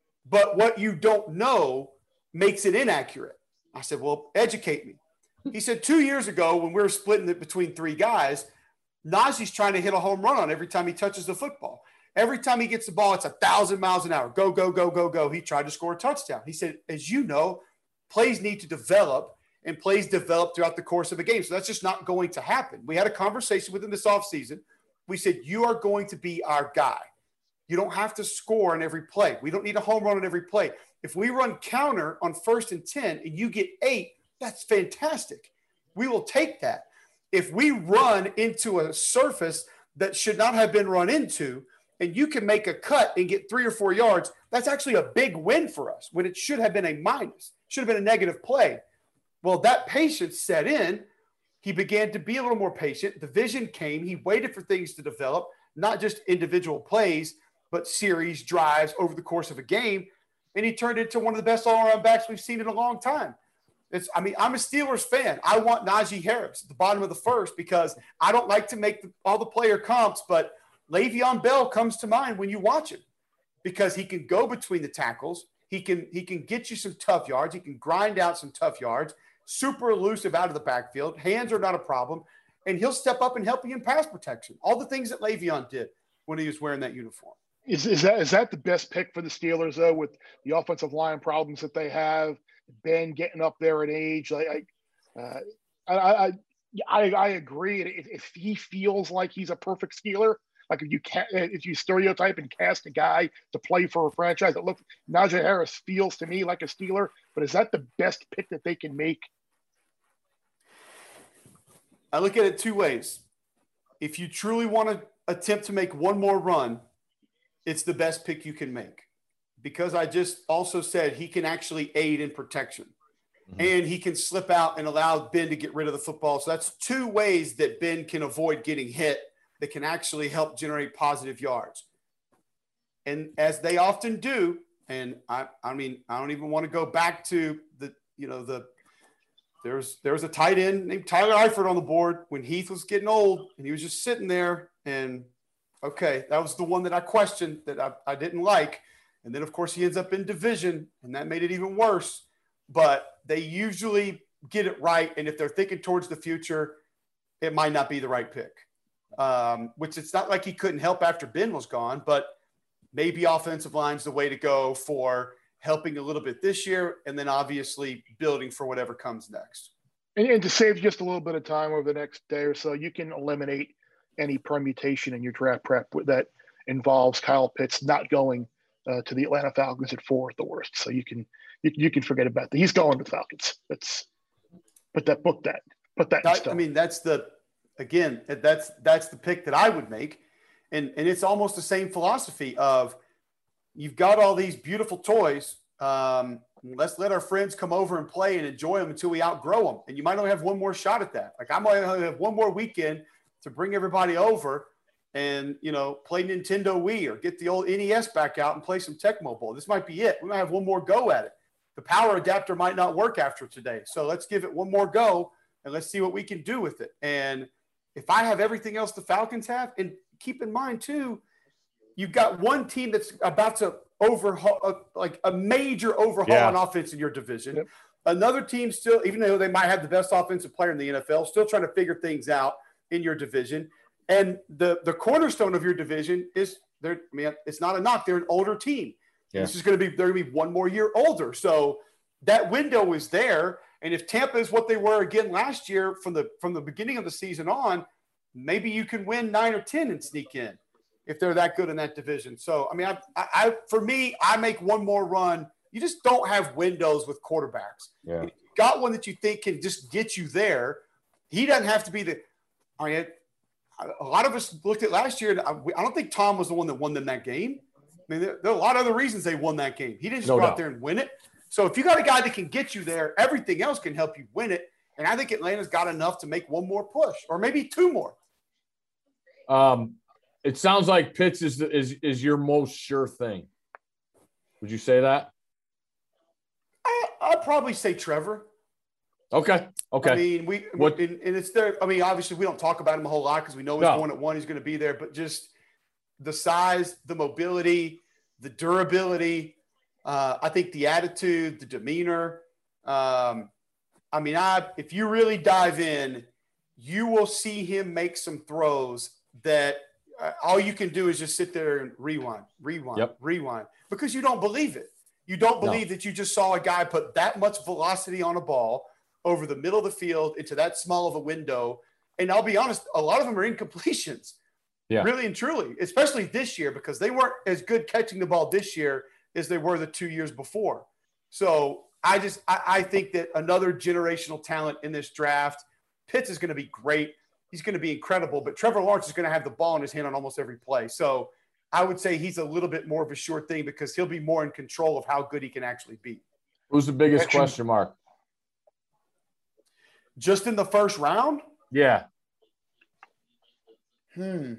but what you don't know makes it inaccurate. I said, well, educate me. He said, two years ago, when we were splitting it between three guys, Najee's trying to hit a home run on every time he touches the football. Every time he gets the ball, it's a thousand miles an hour. Go, go, go, go, go. He tried to score a touchdown. He said, as you know, plays need to develop, and plays develop throughout the course of a game. So that's just not going to happen. We had a conversation with him this offseason. We said, you are going to be our guy. You don't have to score on every play. We don't need a home run on every play. If we run counter on first and ten and you get eight, that's fantastic. We will take that. If we run into a surface that should not have been run into and you can make a cut and get three or four yards, that's actually a big win for us when it should have been a minus, should have been a negative play. Well, that patience set in. He began to be a little more patient. The vision came. He waited for things to develop, not just individual plays, but series, drives over the course of a game. And he turned into one of the best all-around backs we've seen in a long time. It's, I mean, I'm a Steelers fan. I want Najee Harris at the bottom of the first because I don't like to make the, all the player comps, but Le'Veon Bell comes to mind when you watch him because he can go between the tackles. He can, he can get you some tough yards. He can grind out some tough yards. Super elusive out of the backfield. Hands are not a problem. And he'll step up and help you in pass protection. All the things that Le'Veon did when he was wearing that uniform. Is, is that is that the best pick for the Steelers, though, with the offensive line problems that they have, Ben getting up there in age? Like, I, uh, I, I, I, I agree. If, if he feels like he's a perfect Steeler, like if you ca- if you stereotype and cast a guy to play for a franchise that look, Najee Harris feels to me like a Steeler, but is that the best pick that they can make? I look at it two ways. If you truly want to attempt to make one more run, it's the best pick you can make. Because I just also said he can actually aid in protection. Mm-hmm. And he can slip out and allow Ben to get rid of the football. So that's two ways that Ben can avoid getting hit that can actually help generate positive yards. And as they often do, and I, I mean, I don't even want to go back to the, you know, the, There's there was a tight end named Tyler Eifert on the board when Heath was getting old, and he was just sitting there. And, okay, that was the one that I questioned that I, I didn't like. And then, of course, he ends up in division, and that made it even worse. But they usually get it right, and if they're thinking towards the future, it might not be the right pick, um, which it's not like he couldn't help after Ben was gone, but maybe offensive line's the way to go for – helping a little bit this year, and then obviously building for whatever comes next. And, and to save just a little bit of time over the next day or so, you can eliminate any permutation in your draft prep that involves Kyle Pitts not going uh, to the Atlanta Falcons at four at the worst. So you can you, you can forget about that. He's going to the Falcons. That's put that book that put that. I, I mean, that's the again that's that's the pick that I would make. And, and it's almost the same philosophy of you've got all these beautiful toys. Um, let's let our friends come over and play and enjoy them until we outgrow them. And you might only have one more shot at that. Like I might only have one more weekend to bring everybody over and, you know, play Nintendo Wii or get the old N E S back out and play some Tecmo Bowl. This might be it. We might have one more go at it. The power adapter might not work after today. So let's give it one more go and let's see what we can do with it. And if I have everything else the Falcons have, and keep in mind too, you've got one team that's about to overhaul, uh, like a major overhaul yeah. on offense in your division. Yep. Another team still, even though they might have the best offensive player in the N F L, still trying to figure things out in your division. And the the cornerstone of your division is they're. I mean, it's not a knock. They're an older team. Yeah. This is going to be they're going to be one more year older. So that window is there. And if Tampa is what they were again last year from the from the beginning of the season on, maybe you can win nine or ten and sneak in if they're that good in that division. So I mean, I, I, I for me, I make one more run. You just don't have windows with quarterbacks. Yeah. If you got one that you think can just get you there. He doesn't have to be the. I mean, a lot of us looked at last year, and I, I don't think Tom was the one that won them that game. I mean, there, there are a lot of other reasons they won that game. He didn't just No go out doubt. there and win it. So if you got a guy that can get you there, everything else can help you win it. And I think Atlanta's got enough to make one more push, or maybe two more. Um, it sounds like Pitts is the, is is your most sure thing. Would you say that? I, I'd probably say Trevor. Okay. Okay. I mean, we What- and, and it's there. I mean, obviously, we don't talk about him a whole lot because we know he's No. going at one. He's going to be there, but just the size, the mobility, the durability. Uh, I think the attitude, the demeanor. Um, I mean, I if you really dive in, you will see him make some throws that uh, all you can do is just sit there and rewind, rewind, Yep. rewind, because you don't believe it. You don't No. believe that you just saw a guy put that much velocity on a ball over the middle of the field into that small of a window. And I'll be honest, a lot of them are incompletions. Yeah. Really and truly, especially this year, because they weren't as good catching the ball this year as they were the two years before. So I just, I, I think that another generational talent in this draft. Pitts is going to be great. He's going to be incredible, but Trevor Lawrence is going to have the ball in his hand on almost every play. So I would say he's a little bit more of a sure thing because he'll be more in control of how good he can actually be. Who's the biggest Action. question mark? Just in the first round? Yeah. Hmm.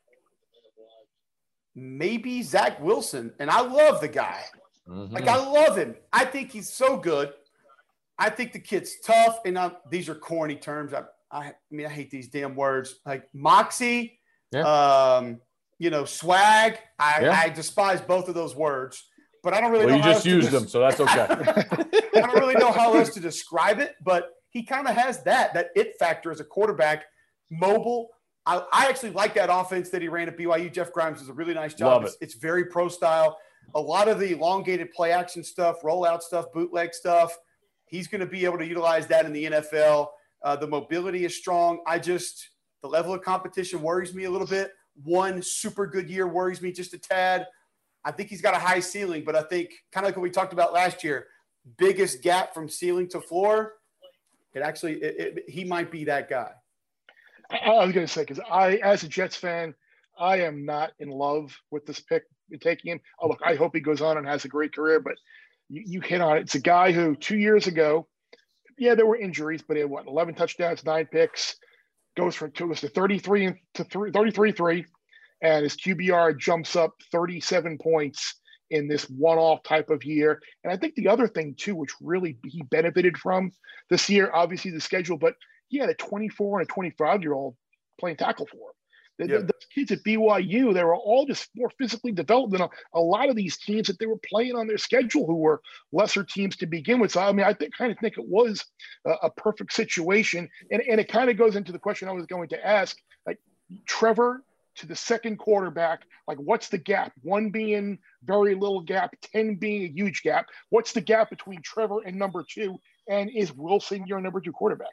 Maybe Zach Wilson. And I love the guy. Mhm. Like, I love him. I think he's so good. I think the kid's tough. And I'm, these are corny terms. I, I, I mean, I hate these damn words. Like moxie, Yeah. um, you know, swag. I, Yeah. I despise both of those words. But I don't really Well, know you how just else to used des- them, so that's okay. I don't really know how else to describe it, but he kind of has that, that it factor as a quarterback, mobile. I, I actually like that offense that he ran at B Y U. Jeff Grimes does a really nice job. Love It's, it. it's very pro style. A lot of the elongated play action stuff, rollout stuff, bootleg stuff, he's going to be able to utilize that in the N F L. Uh, the mobility is strong. I just, the level of competition worries me a little bit. One super good year worries me just a tad. I think he's got a high ceiling, but I think kind of like what we talked about last year, biggest gap from ceiling to floor, it actually, it, it, he might be that guy. I, I was going to say, because I, as a Jets fan, I am not in love with this pick, taking him. Oh, look, I hope he goes on and has a great career, but you, you hit on it. It's a guy who two years ago, yeah, there were injuries, but he had what, eleven touchdowns, nine picks, goes from two, goes to thirty-three to three, thirty-three three, and his Q B R jumps up thirty-seven points in this one-off type of year. And I think the other thing too, which really he benefited from this year, obviously the schedule, but he had a twenty-four and a twenty-five-year-old playing tackle for him. The, Yeah. the, the kids at B Y U, they were all just more physically developed than a, a lot of these teams that they were playing on their schedule who were lesser teams to begin with. So, I mean, I think, kind of think it was a, a perfect situation. And, and it kind of goes into the question I was going to ask, like Trevor to the second quarterback, like what's the gap? One being very little gap, ten being a huge gap. What's the gap between Trevor and number two? And is Wilson your number two quarterback?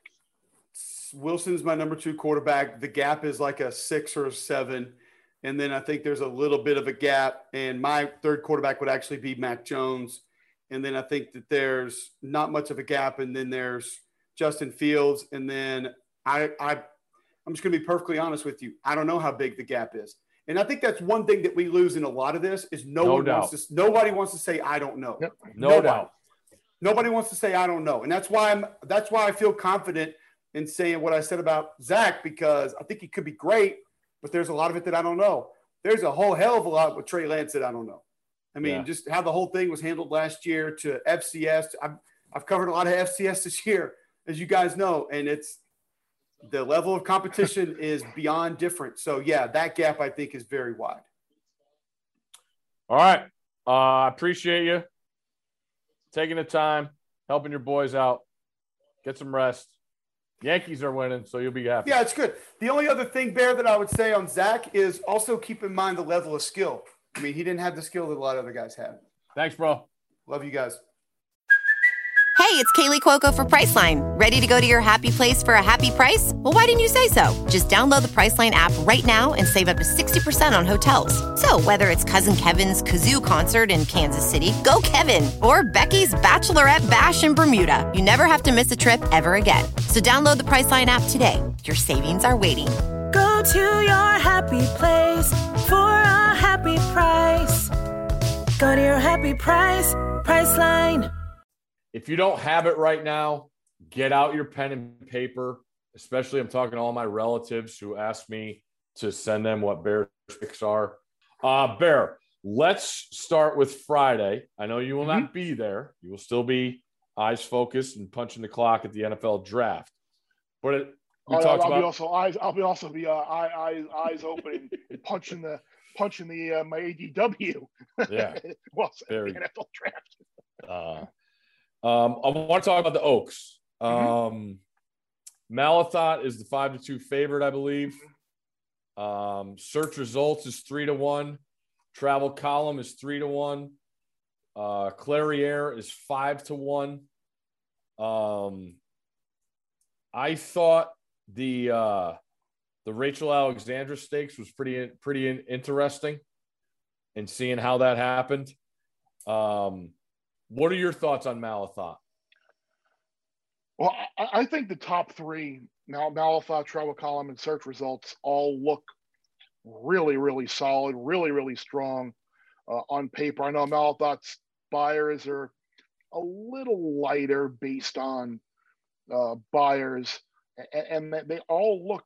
Wilson's my number two quarterback. The gap is like a six or a seven. And then I think there's a little bit of a gap. And my third quarterback would actually be Mac Jones. And then I think that there's not much of a gap. And then there's Justin Fields. And then I, I I'm just going to be perfectly honest with you. I don't know how big the gap is. And I think that's one thing that we lose in a lot of this is no, No one doubt. wants to, nobody wants to say, I don't know. Yep. No Nobody. doubt. Nobody wants to say, I don't know. And that's why I'm, that's why I feel confident in saying what I said about Zach, because I think he could be great, but there's a lot of it that I don't know. There's a whole hell of a lot with Trey Lance that I don't know. I mean, Yeah. just how the whole thing was handled last year to F C S. I've, I've covered a lot of F C S this year, as you guys know, and it's the level of competition is beyond different. So, yeah, that gap I think is very wide. All right. I uh, appreciate you taking the time, helping your boys out. Get some rest. Yankees are winning, so you'll be happy. Yeah, it's good. The only other thing, Bear, that I would say on Zach is also keep in mind the level of skill. I mean, he didn't have the skill that a lot of other guys had. Thanks, bro. Love you guys. Hey, it's Kaylee Cuoco for Priceline. Ready to go to your happy place for a happy price? Well, why didn't you say so? Just download the Priceline app right now and save up to sixty percent on hotels. So whether it's Cousin Kevin's Kazoo Concert in Kansas City, go Kevin, or Becky's Bachelorette Bash in Bermuda, you never have to miss a trip ever again. So download the Priceline app today. Your savings are waiting. Go to your happy place for a happy price. Go to your happy price, Priceline. If you don't have it right now, get out your pen and paper. Especially, I'm talking to all my relatives who asked me to send them what Bear picks are. Uh, Bear, let's start with Friday. I know you will Mm-hmm. not be there. You will still be eyes focused and punching the clock at the N F L draft. But it, we I'll, talked I'll about be also eyes. I'll be also be uh, eye, eyes eyes open and punching the punching the uh, my A D W. Yeah. well, Very- the N F L draft. Uh, um, I want to talk about the Oaks. Um, Mm-hmm. Malathot is the five to two favorite, I believe. Um, search results is three to one. Travel column is three to one. Uh, Clariere is five to one. Um, I thought the uh, the Rachel Alexandra stakes was pretty pretty interesting, and seeing how that happened. Um, what are your thoughts on Malathot? Well, I, I think the top three, Mal, Malathot, Travel Column, and Search Results all look really, really solid, really, really strong uh, on paper. I know Malathot's buyers are a little lighter based on uh, buyers, and, and they all look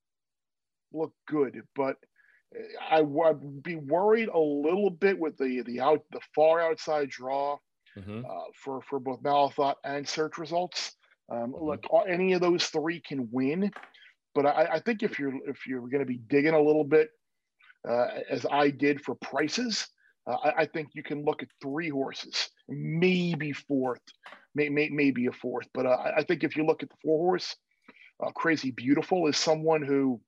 look good. But I would be worried a little bit with the the out the far outside draw Mm-hmm. uh, for for both Malathot and Search Results. Um, Mhm. Look, any of those three can win, but I, I think if you're if you're going to be digging a little bit, uh, as I did for prices, uh, I, I think you can look at three horses, maybe fourth, may, may, maybe a fourth. But uh, I think if you look at the four horse, uh, Crazy Beautiful is someone who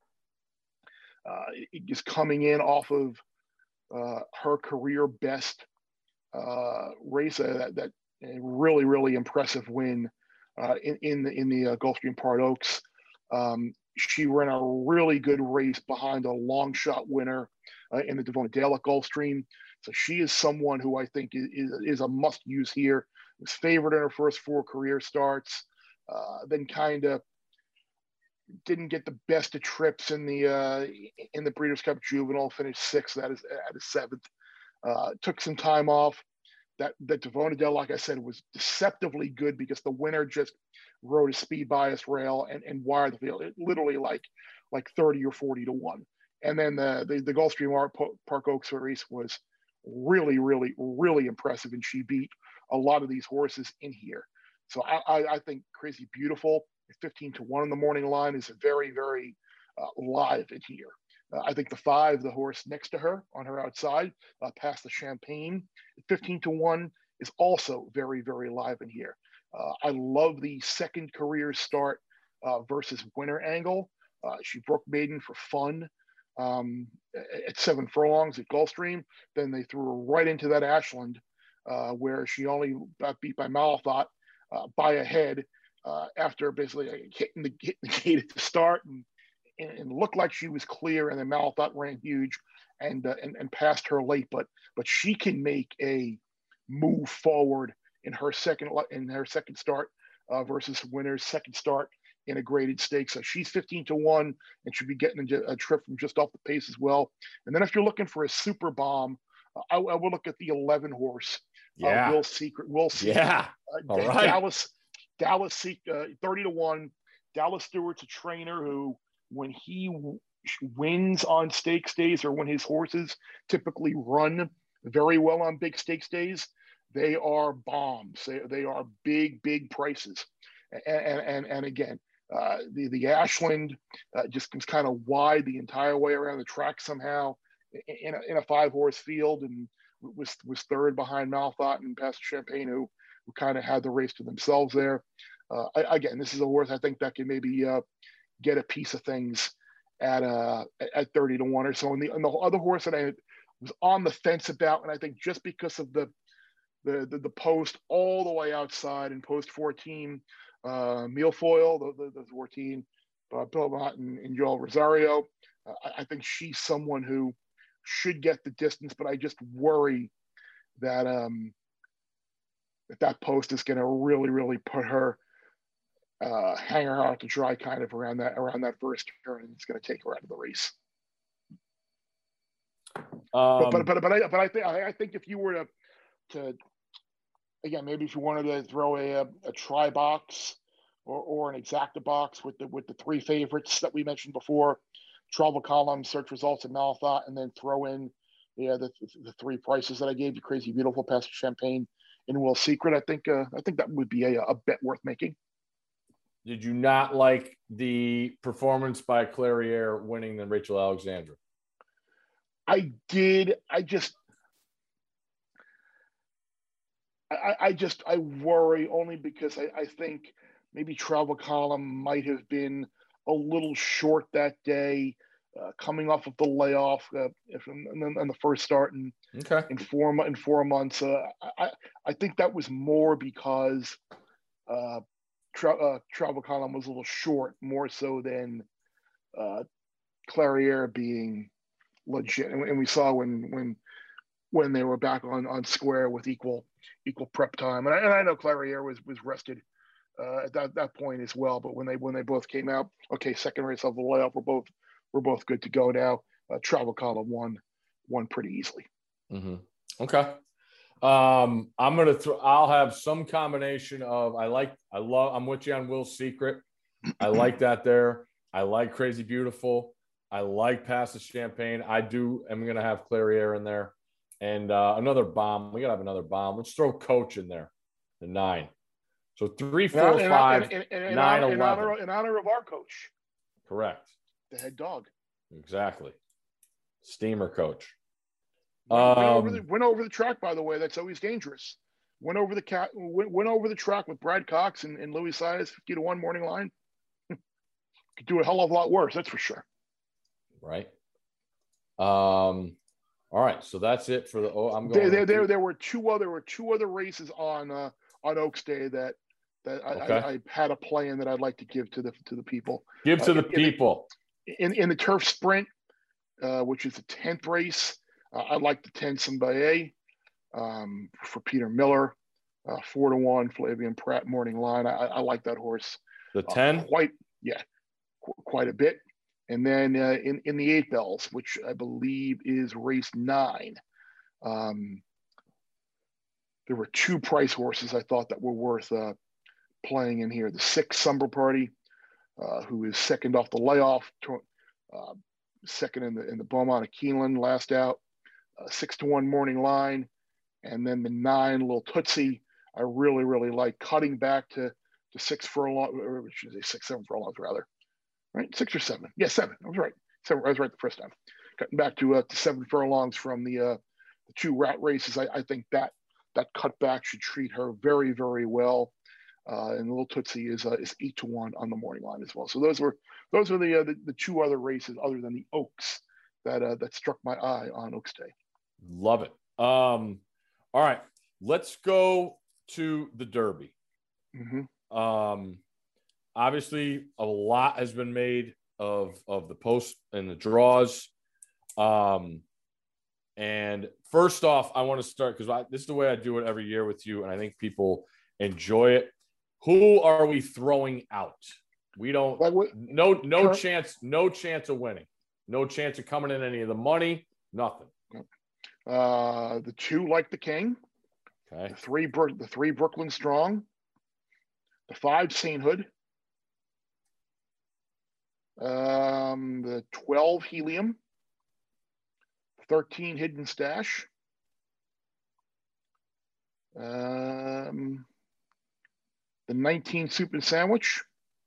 uh, is coming in off of uh, her career best uh, race, uh, that that really really impressive win. Uh, in, in the in the uh, Gulfstream Park Oaks, um, she ran a really good race behind a long shot winner uh, in the Devona Dale at Gulfstream. So she is someone who I think is is, is a must use here. Was favored in her first four career starts, uh, then kind of didn't get the best of trips in the uh, in the Breeders' Cup Juvenile. Finished sixth at his at his seventh. Uh, took some time off. That that Devona Dale, like I said, was deceptively good because the winner just rode a speed bias rail and, and wired the field, it literally like like thirty or forty to one. And then the the, the Gulfstream Park Oaks race was really, really, really impressive, and she beat a lot of these horses in here. So I, I, I think Crazy Beautiful at fifteen to one in the morning line is very, very uh, live in here. Uh, I think the five, the horse next to her on her outside, uh, past the Champagne, fifteen to one is also very, very live in here. Uh, I love the second career start uh, versus winner angle. Uh, she broke maiden for fun um, at seven furlongs at Gulfstream. Then they threw her right into that Ashland uh, where she only got beat by Malathot uh, by a head uh, after basically hitting the, hitting the gate at the start and and looked like she was clear, and then Malathot ran huge and, uh, and and passed her late. But but she can make a move forward in her second in her second start uh, versus winner's second start in a graded stake. So she's fifteen to one and should be getting a trip from just off the pace as well. And then if you're looking for a super bomb, uh, I, I would look at the eleven horse. Yeah. Uh, Will Secret. Will Secret. Yeah. Uh, All right. Dallas, Dallas, uh, thirty to one. Dallas Stewart's a trainer who, when he w- wins on stakes days or when his horses typically run very well on big stakes days, they are bombs. They, they are big, big prices. And, and, and again, uh, the, the Ashland uh, just comes kind of wide the entire way around the track somehow in a, in a five horse field, and was, was third behind Malthot and Pastor Champagne, who, who kind of had the race to themselves there. Uh, I, again, this is a horse I think that can maybe uh, get a piece of things at uh, at thirty to one or so. And the, and the other horse that I was on the fence about, and I think just because of the the the, the post all the way outside in post fourteen, uh, Milfoil, the, the, the fourteen, uh, Bill Mott and, and Joel Rosario, uh, I, I think she's someone who should get the distance, but I just worry that um, that, that post is going to really, really put her. Uh, hang her out to dry kind of around that around that first turn, and it's going to take her out of the race. Um, but but but but I but I think I think if you were to to again, maybe if you wanted to throw a a, a try box or, or an exacta box with the with the three favorites that we mentioned before, travel column, search results, and Malthot, and then throw in yeah the the three prices that I gave you: Crazy Beautiful, Pastor Champagne, and Will Secret. I think uh, I think that would be a, a bet worth making. Did you not like the performance by Clairiere winning than Rachel Alexandra? I did. I just, I, I just, I worry only because I, I think maybe Travel Column might have been a little short that day, uh, coming off of the layoff uh, in, in the first start in, okay. in four in four months. Uh, I, I think that was more because. Uh, Tra- uh, Travel Column was a little short, more so than uh, Clairiere being legit. And, and we saw when when when they were back on, on square with equal equal prep time. And I, and I know Clairiere was was rested uh, at that, that point as well. But when they when they both came out, okay, second race of the layoff, we're both we're both good to go now. Uh, Travel Column won won pretty easily. Mm-hmm. Okay. Um, I'm gonna throw. I'll have some combination of. I like. I love. I'm with you on Will Secret. I like that there. I like Crazy Beautiful. I like Pass the Champagne. I do. I'm gonna have Clairiere in there, and uh, another bomb. We gotta have another bomb. Let's throw Coach in there. The nine. So three, four, in, five, in, in, in, nine, in, eleven. honor, in honor of our coach. Correct. The head dog. Exactly. Steamer Coach. Went, um, went, over the, went over the track, by the way. That's always dangerous. Went over the cat. Went, went over the track with Brad Cox and, and Louis Saez, fifty to one morning line. Could do a hell of a lot worse, that's for sure. Right. Um. All right. So that's it for the. Oh, I'm going. There, there, there, there were two other. There were two other races on uh, on Oaks Day that that I, okay. I, I had a plan that I'd like to give to the to the people. Give to uh, the in, people. In in the turf sprint, uh, which is the tenth race. Uh, I like the ten Simbaye um, for Peter Miller, uh, four to one Flavian Pratt morning line. I, I like that horse. The ten, uh, quite yeah, qu- quite a bit. And then uh, in in the eight bells, which I believe is race nine, um, there were two price horses I thought that were worth uh, playing in here. The six Summer Party, uh, who is second off the layoff, to, uh, second in the in the Beaumont of Keeneland, last out. Uh, six to one morning line, and then the nine Little Tootsie. I really, really like cutting back to, to six furlongs, or should I say six, seven furlongs rather, right? Six or seven? Yeah, seven. I was right. Seven. I was right the first time. Cutting back to uh, to seven furlongs from the uh, the two rat races. I, I think that that cutback should treat her very, very well. Uh, and Little Tootsie is uh, is eight to one on the morning line as well. So those were those are the uh, the, the two other races other than the Oaks that uh, that struck my eye on Oaks Day. Love it. Um, all right, let's go to the Derby. Mm-hmm. Um, obviously, a lot has been made of of the post and the draws. Um, and first off, I want to start because this is the way I do it every year with you, and I think people enjoy it. Who are we throwing out? We don't. Like what, no, no current, chance. No chance of winning. No chance of coming in any of the money. Nothing. Uh, the two Like the King. Okay. The three, the three Brooklyn Strong. The five Sainthood. Um, the twelve Helium. thirteen Hidden Stash. Um, the nineteen Soup and Sandwich.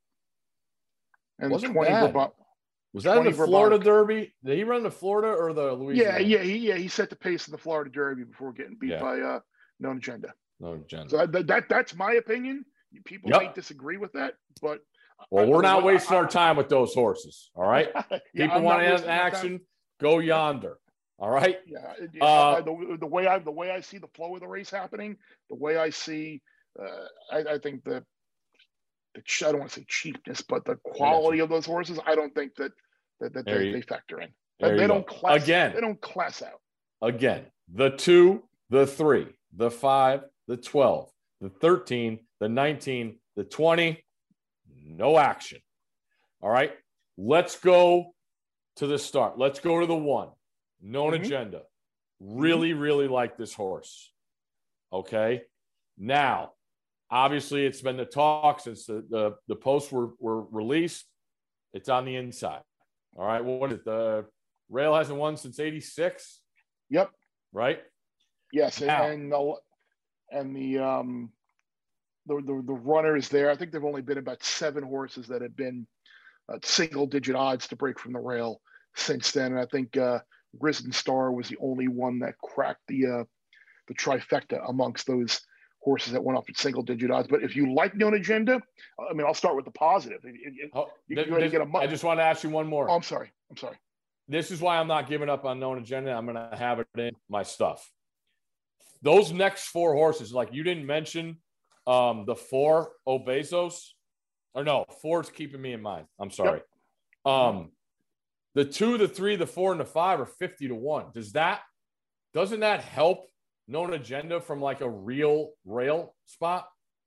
And Wasn't the twenty bad. Verbo- Was that in the twenty Florida Verbotic. Derby? Did he run the Florida or the Louisiana? Yeah, yeah, he, yeah. He set the pace in the Florida Derby before getting beat Yeah. by uh, Known Agenda. No agenda. So that, that that's my opinion. People Yep. may disagree with that, but Well, I- we're I- not I- wasting I- our time with those horses. All right. Yeah, People I'm want not to have wasting my time. action. Go yonder. All right. Yeah, yeah Uh, I, the, the way I the way I see the flow of the race happening, the way I see, uh, I, I think the, the I don't want to say cheapness, but the quality of those horses, I don't think that that, that they, you- they factor in. there They you don't go. class Again. They don't class out. Again, the two, the three, the five, the twelve, the thirteen, the nineteen, the twenty, no action. All right. Let's go to the start. Let's go to the one. Known Mhm. Agenda. Really, really like this horse. Okay. Now, obviously, it's been the talk since the, the, the posts were, were released. It's on the inside. All right. Well, what is it? The rail hasn't won since eighty-six, Yep. right? Yes, Now- and the and the um the, the the runners there. I think there've only been about seven horses that have been uh, single digit odds to break from the rail since then. And I think uh, Risen Star was the only one that cracked the uh, the trifecta amongst those horses that went up at single digit odds. But if you like Known Agenda, I mean, I'll start with the positive. It- it- Oh, You- th- you gotta this- get a mu- I just want to ask you one more. oh, I'm sorry. I'm sorry. This is why I'm not giving up on Known Agenda. I'm going to have it in my stuff. Those next four horses, like you didn't mention um, the four Obezos, or no, four's keeping me in mind. I'm sorry. Um, the two, the three, the four, and the five are fifty to one. Does that, doesn't that help Known Agenda from like a real rail spot?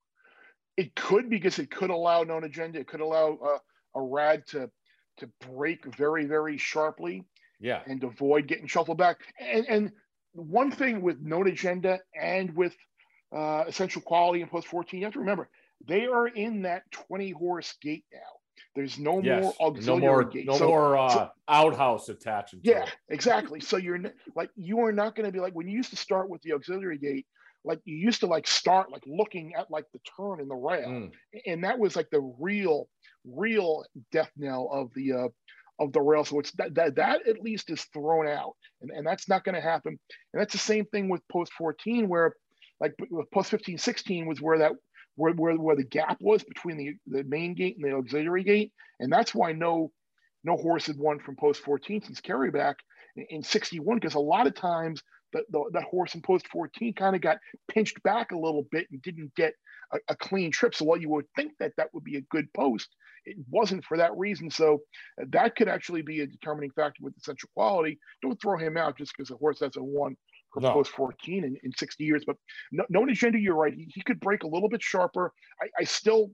It could, because it could allow Known Agenda. It could allow uh, a rad to to break very, very sharply Yeah. and avoid getting shuffled back. And and one thing with Known Agenda and with uh, Essential Quality and Post fourteen, you have to remember they are in that twenty horse gate now. There's no Yes. more No auxiliary more, gate. no So- more uh, so- outhouse attaching to yeah, it. exactly. So you're n- like you are not going to be like when you used to start with the auxiliary gate. Like you used to like start like looking at like the turn in the rail, Mm. and that was like the real, real death knell of the uh, of the rail. So it's that that, that at least is thrown out, and, and that's not going to happen. And that's the same thing with post fourteen, where like with post fifteen, sixteen was where that where, where where the gap was between the the main gate and the auxiliary gate, and that's why no no horse had won from post fourteen since Carryback in, in sixty-one, because a lot of times that that horse in post fourteen kind of got pinched back a little bit and didn't get a, a clean trip. So while you would think that that would be a good post, it wasn't for that reason. So uh, that could actually be a determining factor with Essential Quality. Don't throw him out just because a horse hasn't won from No. post fourteen in, in sixty years. But no, Known Agenda, you're right. He, he could break a little bit sharper. I, I still,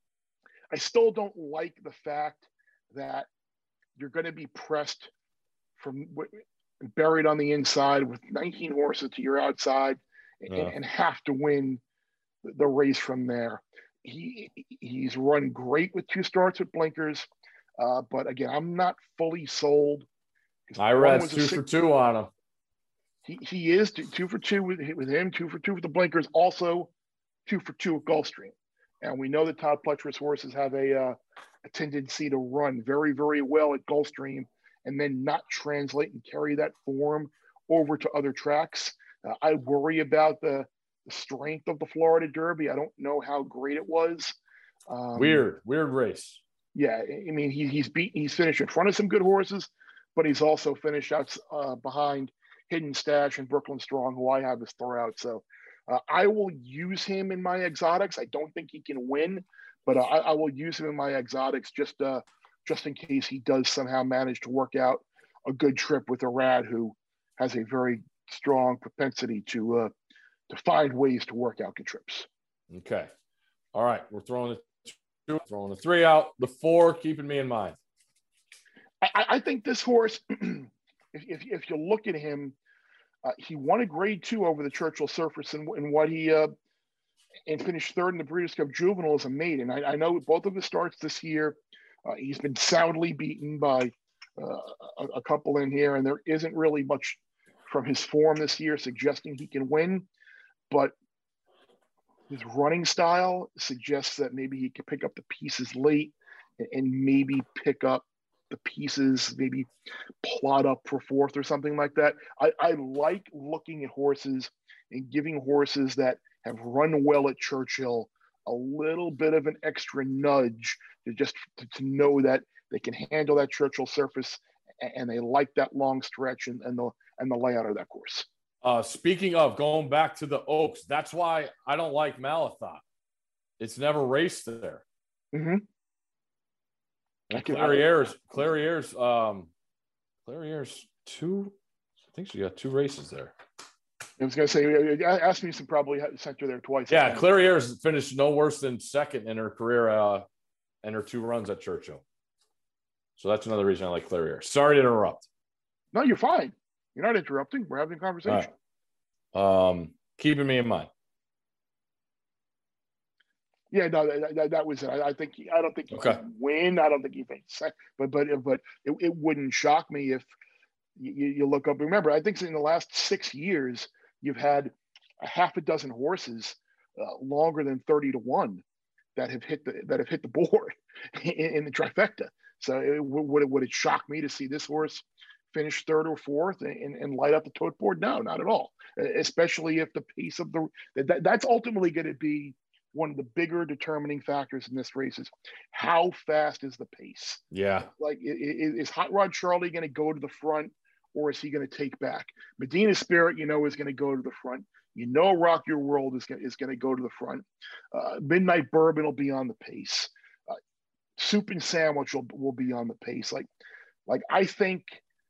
I still don't like the fact that you're going to be pressed from buried on the inside with nineteen horses to your outside and, Yeah. and have to win the, the race from there. He he's run great with two starts with blinkers, uh, but again, I'm not fully sold. I One read was a two six- for two on him. He he is two, two for two with with him, two for two with the blinkers, also two for two with Gulfstream. And we know that Todd Pletcher's horses have a uh, a tendency to run very, very well at Gulfstream and then not translate and carry that form over to other tracks. Uh, I worry about the, the strength of the Florida Derby. I don't know how great it was. Um, Weird, weird race. Yeah, I mean, he, he's beat, he's finished in front of some good horses, but he's also finished out uh, behind Hidden Stash and Brooklyn Strong, who I have as throwout. So uh, I will use him in my exotics. I don't think he can win, but uh, I, I will use him in my exotics just uh, just in case he does somehow manage to work out a good trip with a rad who has a very strong propensity to uh, to find ways to work out good trips. Okay. All right. We're throwing the throwing the three out. The four, keeping me in mind. I, I think this horse, if, if if you look at him, uh, he won a grade two over the Churchill Surface and, and what he uh, and finished third in the Breeders' Cup Juvenile as a maiden. I, I know both of his starts this year, uh, he's been soundly beaten by uh, a, a couple in here, and there isn't really much from his form this year suggesting he can win, but his running style suggests that maybe he could pick up the pieces late and, and maybe pick up the pieces, maybe plot up for fourth or something like that. I, I like looking at horses and giving horses that have run well at Churchill a little bit of an extra nudge to just to, to know that they can handle that Churchill Surface and, and they like that long stretch and, and the and the layout of that course. Uh, speaking of going back to the Oaks, that's why I don't like Malathaat. It's never raced there. Mm-hmm. And Clarieres, Clarieres, um, Clarieres two. I think she got two races there. I was going to say, ask me some probably sent her there twice. Yeah, Clarieres finished no worse than second in her career uh, and her two runs at Churchill. So that's another reason I like Clarieres. Sorry to interrupt. No, you're fine. You're not interrupting. We're having a conversation. Right. Um, keeping me in mind. Yeah, no, that, that, that was it. I, I think he, I don't think he okay. can win. I don't think he thinks, but but but it, it wouldn't shock me if you, you look up. Remember, I think in the last six years you've had a half a dozen horses uh, longer than thirty to one that have hit the that have hit the board in, in the trifecta. So it, would it would it shock me to see this horse finish third or fourth and, and light up the tote board? No, not at all. Especially if the pace of the that, that's ultimately going to be one of the bigger determining factors in this race is how fast is the pace? Yeah. Like, is, is Hot Rod Charlie going to go to the front or is he going to take back? Medina Spirit, you know, is going to go to the front. You know, Rock Your World is going is going to go to the front. Uh, Midnight Bourbon will be on the pace. Uh, Soup and Sandwich will, will be on the pace. Like, like I think,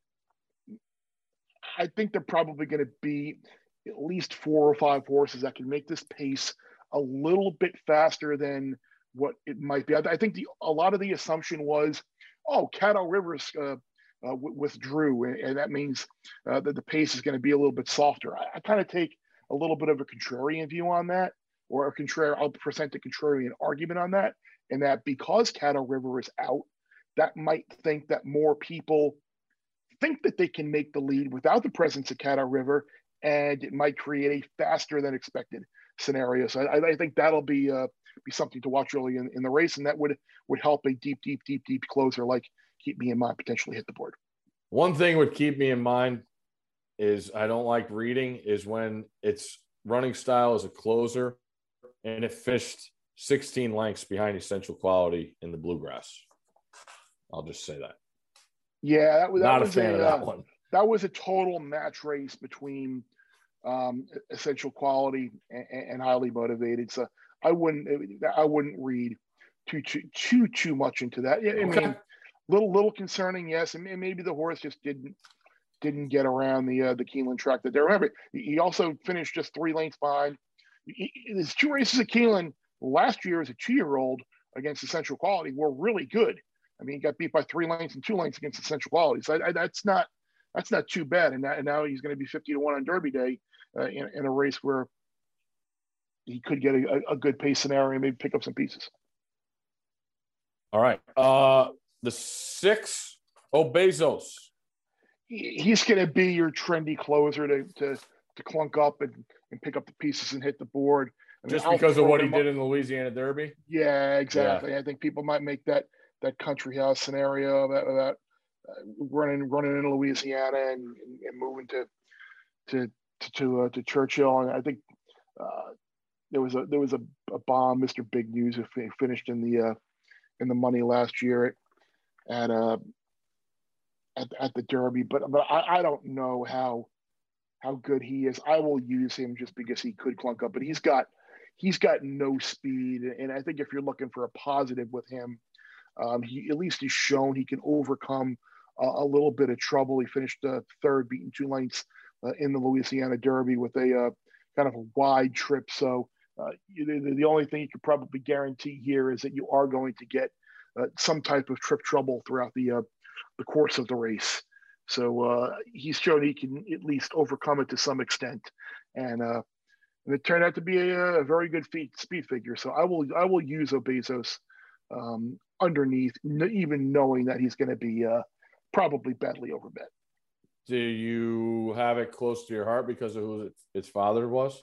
I think they're probably going to be at least four or five horses that can make this pace a little bit faster than what it might be. I, I think the a lot of the assumption was, oh, Caddo Rivers uh, uh, w- withdrew, and, and that means uh, that the pace is going to be a little bit softer. I, I kind of take a little bit of a contrarian view on that, or a contrarian. I'll present a contrarian argument on that, and that because Caddo River is out, that might think that more people think that they can make the lead without the presence of Caddo River, and it might create a faster than expected scenario. So I, I think that'll be uh, be something to watch early in, in the race, and that would would help a deep, deep, deep, deep closer like Keep Me in Mind potentially hit the board. One thing would keep me in mind is I don't like reading is when its running style is a closer and it fished sixteen lengths behind Essential Quality in the Bluegrass. I'll just say that. Yeah, that was that not was a fan a, of that uh, one. That was a total match race between um, Essential Quality and, and Highly Motivated. So I wouldn't I wouldn't read too too too too much into that. I Okay. mean, little little concerning, yes, and maybe the horse just didn't didn't get around the uh, the Keeneland track that they remember. He also finished just three lengths behind. His two races at Keeneland last year as a two-year-old against Essential Quality were really good. I mean, he got beat by three lengths and two lengths against Essential Quality. So I, I, that's not that's not too bad. And, that, and now he's going to be fifty to one on Derby Day uh, in, in a race where he could get a, a good pace scenario and maybe pick up some pieces. All right. Uh, the six, Obezos. He, he's going to be your trendy closer to to, to clunk up and, and pick up the pieces and hit the board. I mean, Just I'll because of what he him did up. in the Louisiana Derby? Yeah, exactly. Yeah. I think people might make that that country house scenario about, about uh, running running into Louisiana and, and, and moving to to to to, uh, to Churchill. And I think uh, there was a there was a, a bomb, Mister Big News, who finished in the uh, in the money last year at at, uh, at at the Derby. But but I, I don't know how how good he is. I will use him just because he could clunk up, but he's got he's got no speed. And I think if you're looking for a positive with him, um, he at least has shown he can overcome uh, a little bit of trouble. He finished uh, third, beating two lengths uh, in the Louisiana Derby with a uh, kind of a wide trip. So Uh, you, the, the only thing you could probably guarantee here is that you are going to get uh, some type of trip trouble throughout the uh, the course of the race. So uh, he's shown he can at least overcome it to some extent, and, uh, and it turned out to be a, a very good feat, speed figure. So I will I will use Bezos um, underneath, n- even knowing that he's going to be uh, probably badly overbet. Do you have it close to your heart because of who its father was?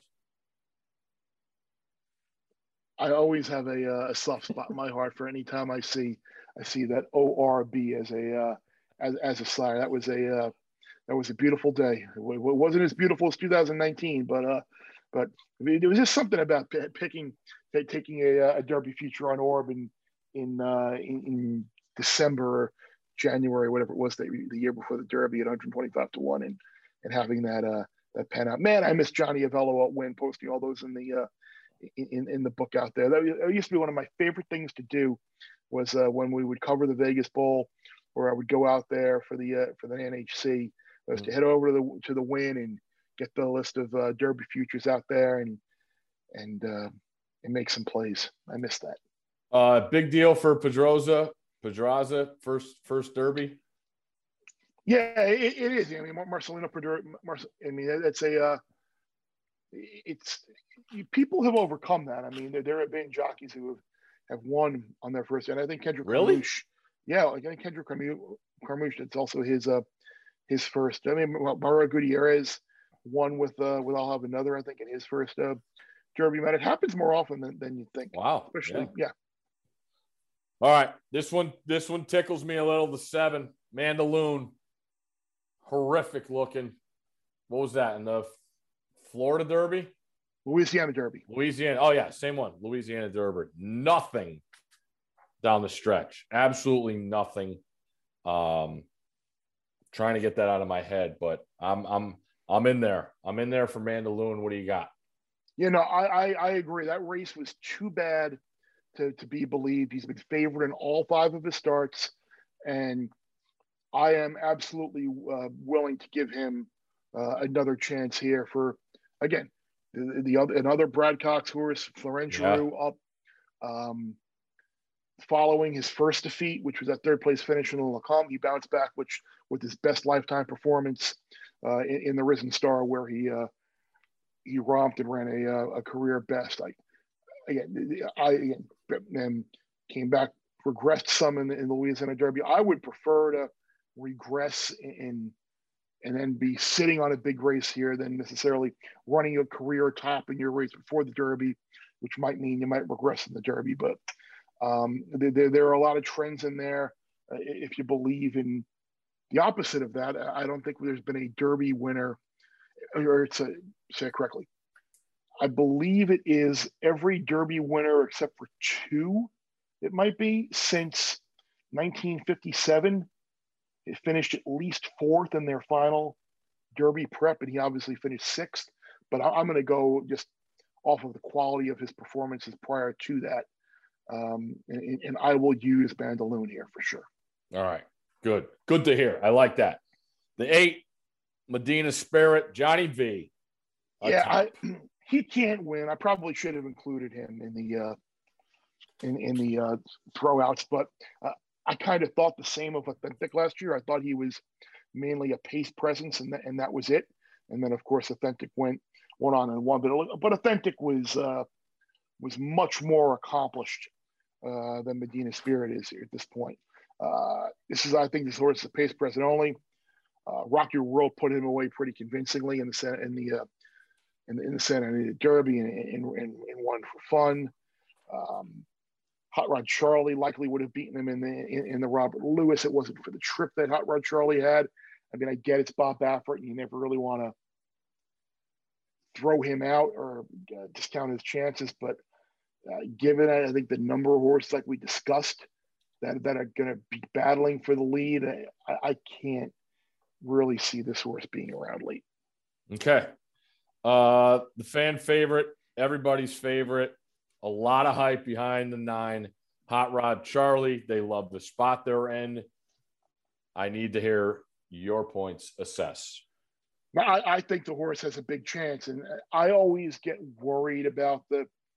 I always have a, uh, a soft spot in my heart for any time I see I see that O R B as a uh, as as a sire. That was a uh, that was a beautiful day. It wasn't as beautiful as two thousand nineteen, but uh, but I mean, there was just something about p- picking taking a, a Derby future on Orb in in, uh, in in December, or January, whatever it was, the, the year before the Derby at one hundred twenty-five to one, and and having that uh, that pan out. Man, I miss Johnny Avello at Win, posting all those in the uh, in in the book out there. That, that used to be one of my favorite things to do. Was uh, when we would cover the Vegas Bowl, or I would go out there for the uh, for the N H C, was mm-hmm. to head over to the to the Win and get the list of uh, Derby futures out there and and uh, and make some plays. I miss that. Uh, big deal for Pedroza. Pedraza first first Derby. Yeah, it, it is. I mean, Marcelino Pedroza. Marcel, I mean, that's a. Uh, it's people have overcome that. I mean, there, there have been jockeys who have. have won on their first, and I think Kendrick really, Carmouche, yeah, like I think Kendrick Carmouche, it's also his uh his first. I mean, Mauro Gutierrez won with uh with I'll Have Another, I think, in his first uh Derby. Man, it happens more often than, than you think. Wow, especially yeah. yeah. All right, this one this one tickles me a little. The seven Mandaloun, horrific looking. What was that in the Florida Derby? Louisiana Derby. Louisiana. Oh, yeah. Same one. Louisiana Derby. Nothing down the stretch. Absolutely nothing. Um, trying to get that out of my head, but I'm I'm I'm in there. I'm in there for Mandaloun. What do you got? You know, I, I, I agree. That race was too bad to, to be believed. He's been favored in all five of his starts, and I am absolutely uh, willing to give him uh, another chance here for, again, The, the other another Brad Cox horse, Florent Geroux, yeah. up, um, following his first defeat, which was that third place finish in the Lacombe. He bounced back, which with his best lifetime performance uh, in, in the Risen Star, where he uh, he romped and ran a a career best. I again, I again, and came back, regressed some in the, in the Louisiana Derby. I would prefer to regress in. in and then be sitting on a big race here than necessarily running a career top in your race before the Derby, which might mean you might regress in the Derby. But um, there, there are a lot of trends in there. Uh, if you believe in the opposite of that, I don't think there's been a Derby winner, or it's a, say it correctly. I believe it is every Derby winner except for two, it might be, since nineteen fifty-seven. It finished at least fourth in their final Derby prep, and he obviously finished sixth. But I'm going to go just off of the quality of his performances prior to that. Um, and, and I will use Mandaloun here for sure. All right. Good. Good to hear. I like that. The eight, Medina Spirit, Johnny V. Yeah, I, he can't win. I probably should have included him in the uh, in, in the uh, throwouts, but uh, I kind of thought the same of Authentic last year. I thought he was mainly a pace presence, and, th- and that was it. And then, of course, Authentic went went on and won. But, but Authentic was uh, was much more accomplished uh, than Medina Spirit is here at this point. Uh, this is, I think, this horse is a pace present only. Uh, Rocky World put him away pretty convincingly in the in the uh, in the, in the Santa Anita Derby and, and, and, and won for fun. Um, Hot Rod Charlie likely would have beaten him in the in, in the Robert Lewis. It wasn't for the trip that Hot Rod Charlie had. I mean, I get it's Bob Baffert, and you never really want to throw him out or uh, discount his chances. But uh, given, I think, the number of horses like we discussed that that are going to be battling for the lead, I, I can't really see this horse being around late. Okay, uh, the fan favorite, everybody's favorite. A lot of hype behind the nine, Hot Rod Charlie. They love the spot they're in. I need to hear your points assess. I, I think the horse has a big chance, and I always get worried about the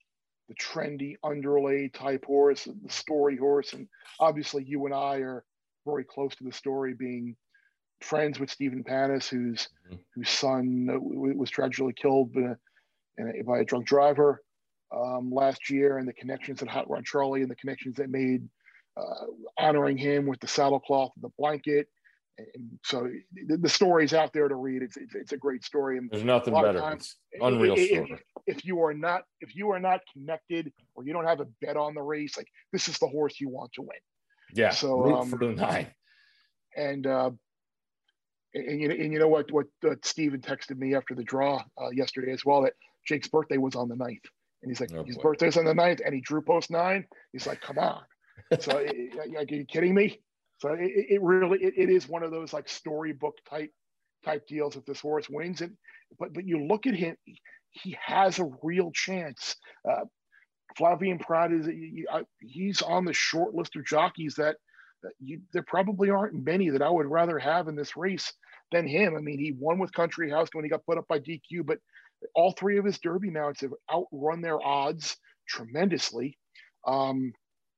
the trendy underlay type horse, the story horse. And obviously you and I are very close to the story, being friends with Stephen Panis, whose mm-hmm. whose son was tragically killed by a, by a drunk driver um, last year, and the connections at Hot Rod Charlie and the connections they made uh, honoring him with the saddlecloth and the blanket. And so the, the story's out there to read. It's, it's, it's a great story. And there's nothing better. Times, it's unreal if, story. If, if you are not, if you are not connected, or you don't have a bet on the race, like, this is the horse you want to win. Yeah. So um, for the nine. And, uh, and, and, you, and you know what, what uh, Steven texted me after the draw uh, yesterday as well, that Jake's birthday was on the ninth. And he's like, oh, his boy. birthday's on the ninth, and he drew post nine. He's like, come on. So are you kidding me? So it, it really, it, it is one of those like storybook type type deals if this horse wins it. But but you look at him, he has a real chance. Uh, Flavien Prat is he's on the short list of jockeys that, that you, there probably aren't many that I would rather have in this race than him. I mean, he won with Country House when he got put up by D Q, but all three of his Derby mounts have outrun their odds tremendously. Um,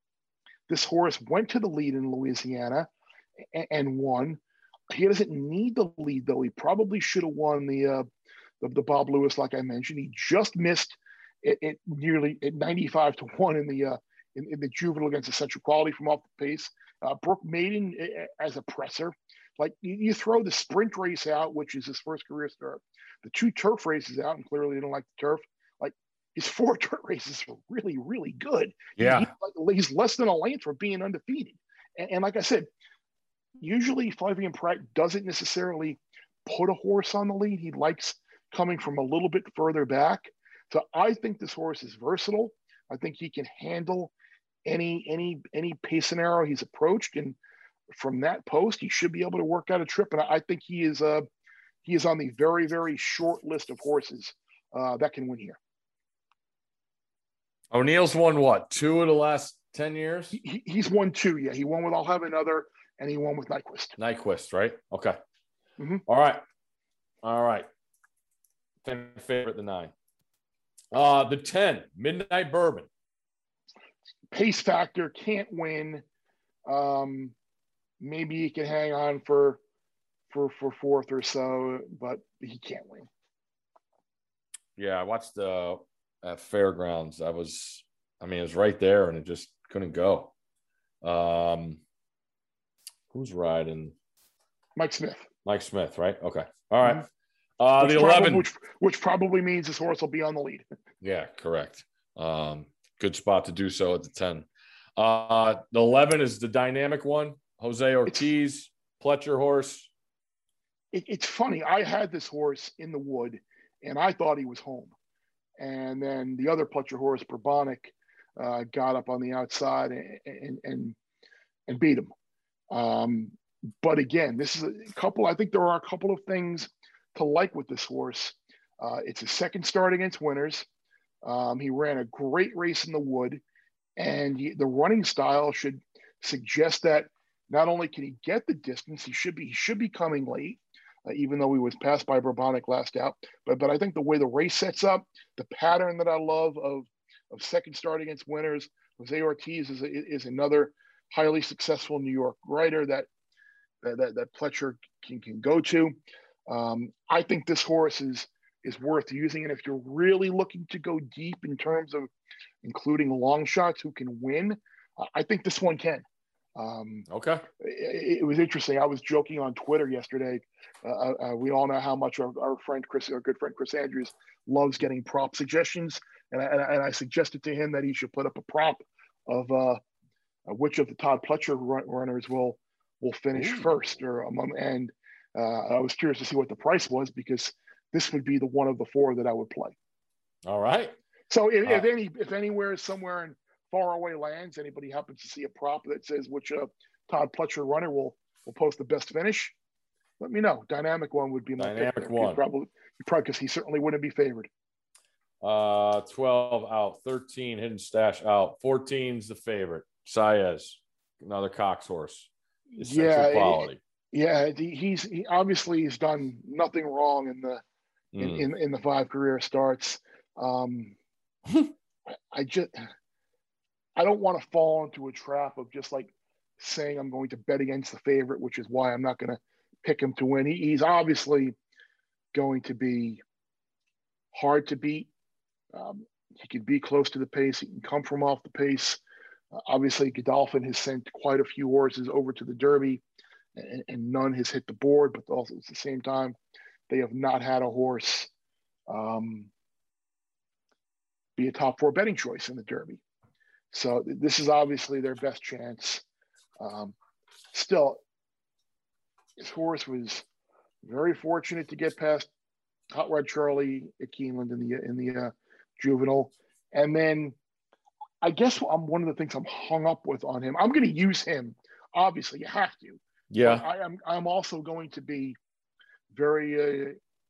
This horse went to the lead in Louisiana and, and won. He doesn't need the lead, though. He probably should have won the, uh, the the Bob Lewis, like I mentioned. He just missed it, it nearly at ninety-five to one in the uh, in, in the juvenile against Essential Quality from off the pace. Uh, Brooke Maiden as a presser. Like, you, you throw the sprint race out, which is his first career start, the two turf races out, and clearly they don't like the turf. Like, his four dirt races were really, really good. Yeah. He, he, he's less than a length for being undefeated. And, and like I said, usually Flavien Prat doesn't necessarily put a horse on the lead. He likes coming from a little bit further back. So I think this horse is versatile. I think he can handle any any any pace scenario he's approached. And from that post, he should be able to work out a trip. And I, I think he is uh, he is on the very, very short list of horses uh, that can win here. O'Neill's won what, two of the last ten years? He, he's won two, yeah. He won with I'll Have Another, and he won with Nyquist. Nyquist, right? Okay. Mm-hmm. All right. All right. Favorite, the nine. Uh, the ten, Midnight Bourbon. Pace factor, can't win. Um, maybe he can hang on for, for, for fourth or so, but he can't win. Yeah, I watched the... Uh... at Fairgrounds. I was, I mean, it was right there and it just couldn't go. Um, who's riding? Mike Smith. Mike Smith, right? Okay. All right. Mm-hmm. Uh, which the probably, eleven. Which, which probably means this horse will be on the lead. Yeah, correct. Um, good spot to do so at the ten. Uh, the eleven is the dynamic one. Jose Ortiz, it's, Pletcher horse. It, it's funny. I had this horse in the wood and I thought he was home. And then the other Pletcher horse, Bourbonic, uh, got up on the outside and and and, and beat him. Um, but again, this is a couple. I think there are a couple of things to like with this horse. Uh, it's a second start against winners. Um, he ran a great race in the wood, and he, the running style should suggest that not only can he get the distance, he should be he should be coming late. Uh, even though he was passed by Bourbonic last out. But but I think the way the race sets up, the pattern that I love of, of second start against winners, Jose Ortiz is, a, is another highly successful New York rider that that, that, that Pletcher can, can go to. Um, I think this horse is, is worth using. And if you're really looking to go deep in terms of including long shots who can win, uh, I think this one can. Um, okay. It, it was interesting. I was joking on Twitter yesterday. Uh, uh, we all know how much our, our friend Chris, our good friend Chris Andrews, loves getting prop suggestions, and I, and I, and I suggested to him that he should put up a prop of uh, which of the Todd Pletcher run, runners will will finish Ooh. first, or among. And uh, I was curious to see what the price was, because this would be the one of the four that I would play. All right. So if, uh, if any, if anywhere somewhere in faraway lands, anybody happens to see a prop that says which uh, Todd Pletcher runner will will post the best finish, let me know. Dynamic one would be my dynamic pick. one. Probably, probably because he certainly wouldn't be favored. Uh, twelve out, thirteen Hidden Stash out, fourteen's the favorite. Saez, another Cox horse. Essential yeah, quality. Yeah, he's he obviously he's done nothing wrong in the in, mm. in, in the five career starts. Um, I, I just I don't want to fall into a trap of just like saying I'm going to bet against the favorite, which is why I'm not going to pick him to win. He, he's obviously going to be hard to beat. Um, he can be close to the pace. He can come from off the pace. Uh, obviously, Godolphin has sent quite a few horses over to the Derby, and, and none has hit the board. But also at the same time, they have not had a horse um, be a top four betting choice in the Derby. So this is obviously their best chance. Um, still, his horse was very fortunate to get past Hot Rod Charlie at Keeneland in the in the uh, juvenile, and then I guess I'm one of the things I'm hung up with on him. I'm going to use him. Obviously, you have to. Yeah. But I am. I'm also going to be very.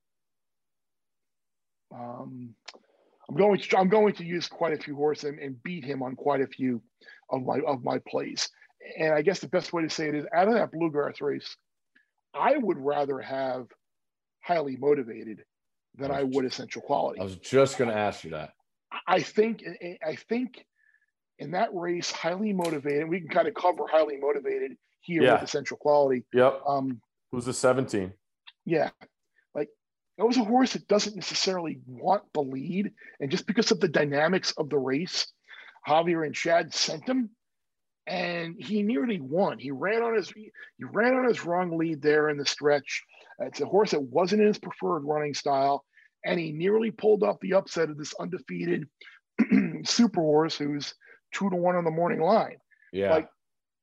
Uh, um, I'm going to. I'm going to use quite a few horses and, and beat him on quite a few of my of my plays. And I guess the best way to say it is, out of that Bluegrass race, I would rather have Highly Motivated than I would Essential Quality. I was just going to ask you that. I think, I think in that race, Highly Motivated, we can kind of cover Highly Motivated here Yeah. with Essential Quality. Yep. Um, Who's the seventeen? yeah. Like, that was a horse that doesn't necessarily want the lead. And just because of the dynamics of the race, Javier and Chad sent him, and he nearly won. He ran on his, he ran on his wrong lead there in the stretch. It's a horse that wasn't in his preferred running style, and he nearly pulled off the upset of this undefeated super horse who's two to one on the morning line. Yeah. Like,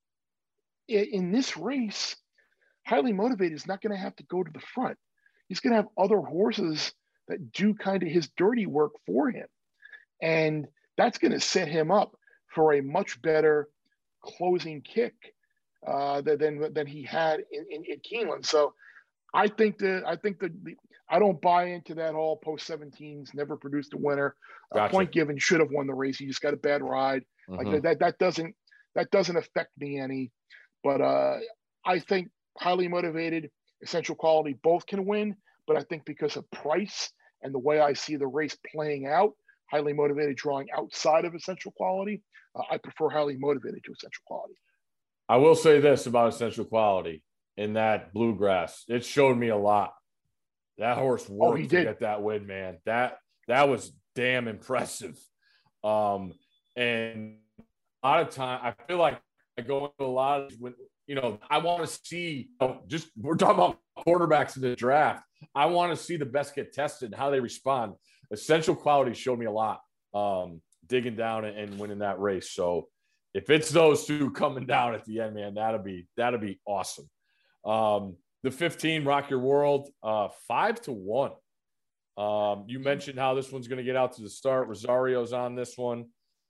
in this race, Highly Motivated is not going to have to go to the front. He's going to have other horses that do kind of his dirty work for him, and that's going to set him up for a much better closing kick uh, than than he had in, in, in Keeneland. So. I think that I think that the, I don't buy into that whole post seventeens never produced a winner. Gotcha. Uh, Point Given should have won the race. He just got a bad ride. Mm-hmm. Like that, that doesn't that doesn't affect me any. But uh, I think Highly Motivated, Essential Quality both can win. But I think because of price and the way I see the race playing out, Highly Motivated drawing outside of Essential Quality, uh, I prefer Highly Motivated to Essential Quality. I will say this about Essential Quality. In that Bluegrass, it showed me a lot. That horse worked oh, he to did. get that win, man. That that was damn impressive. Um, and a lot of time, I feel like I go into a lot of when you know I want to see. You know, just we're talking about quarterbacks in the draft. I want to see the best get tested and how they respond. Essential Quality showed me a lot. Um, digging down and, and winning that race. So if it's those two coming down at the end, man, that'll be that'll be awesome. Um, the fifteen, Rock Your World, uh, five to one. Um, you mentioned how this one's going to get out to the start. Rosario's on this one.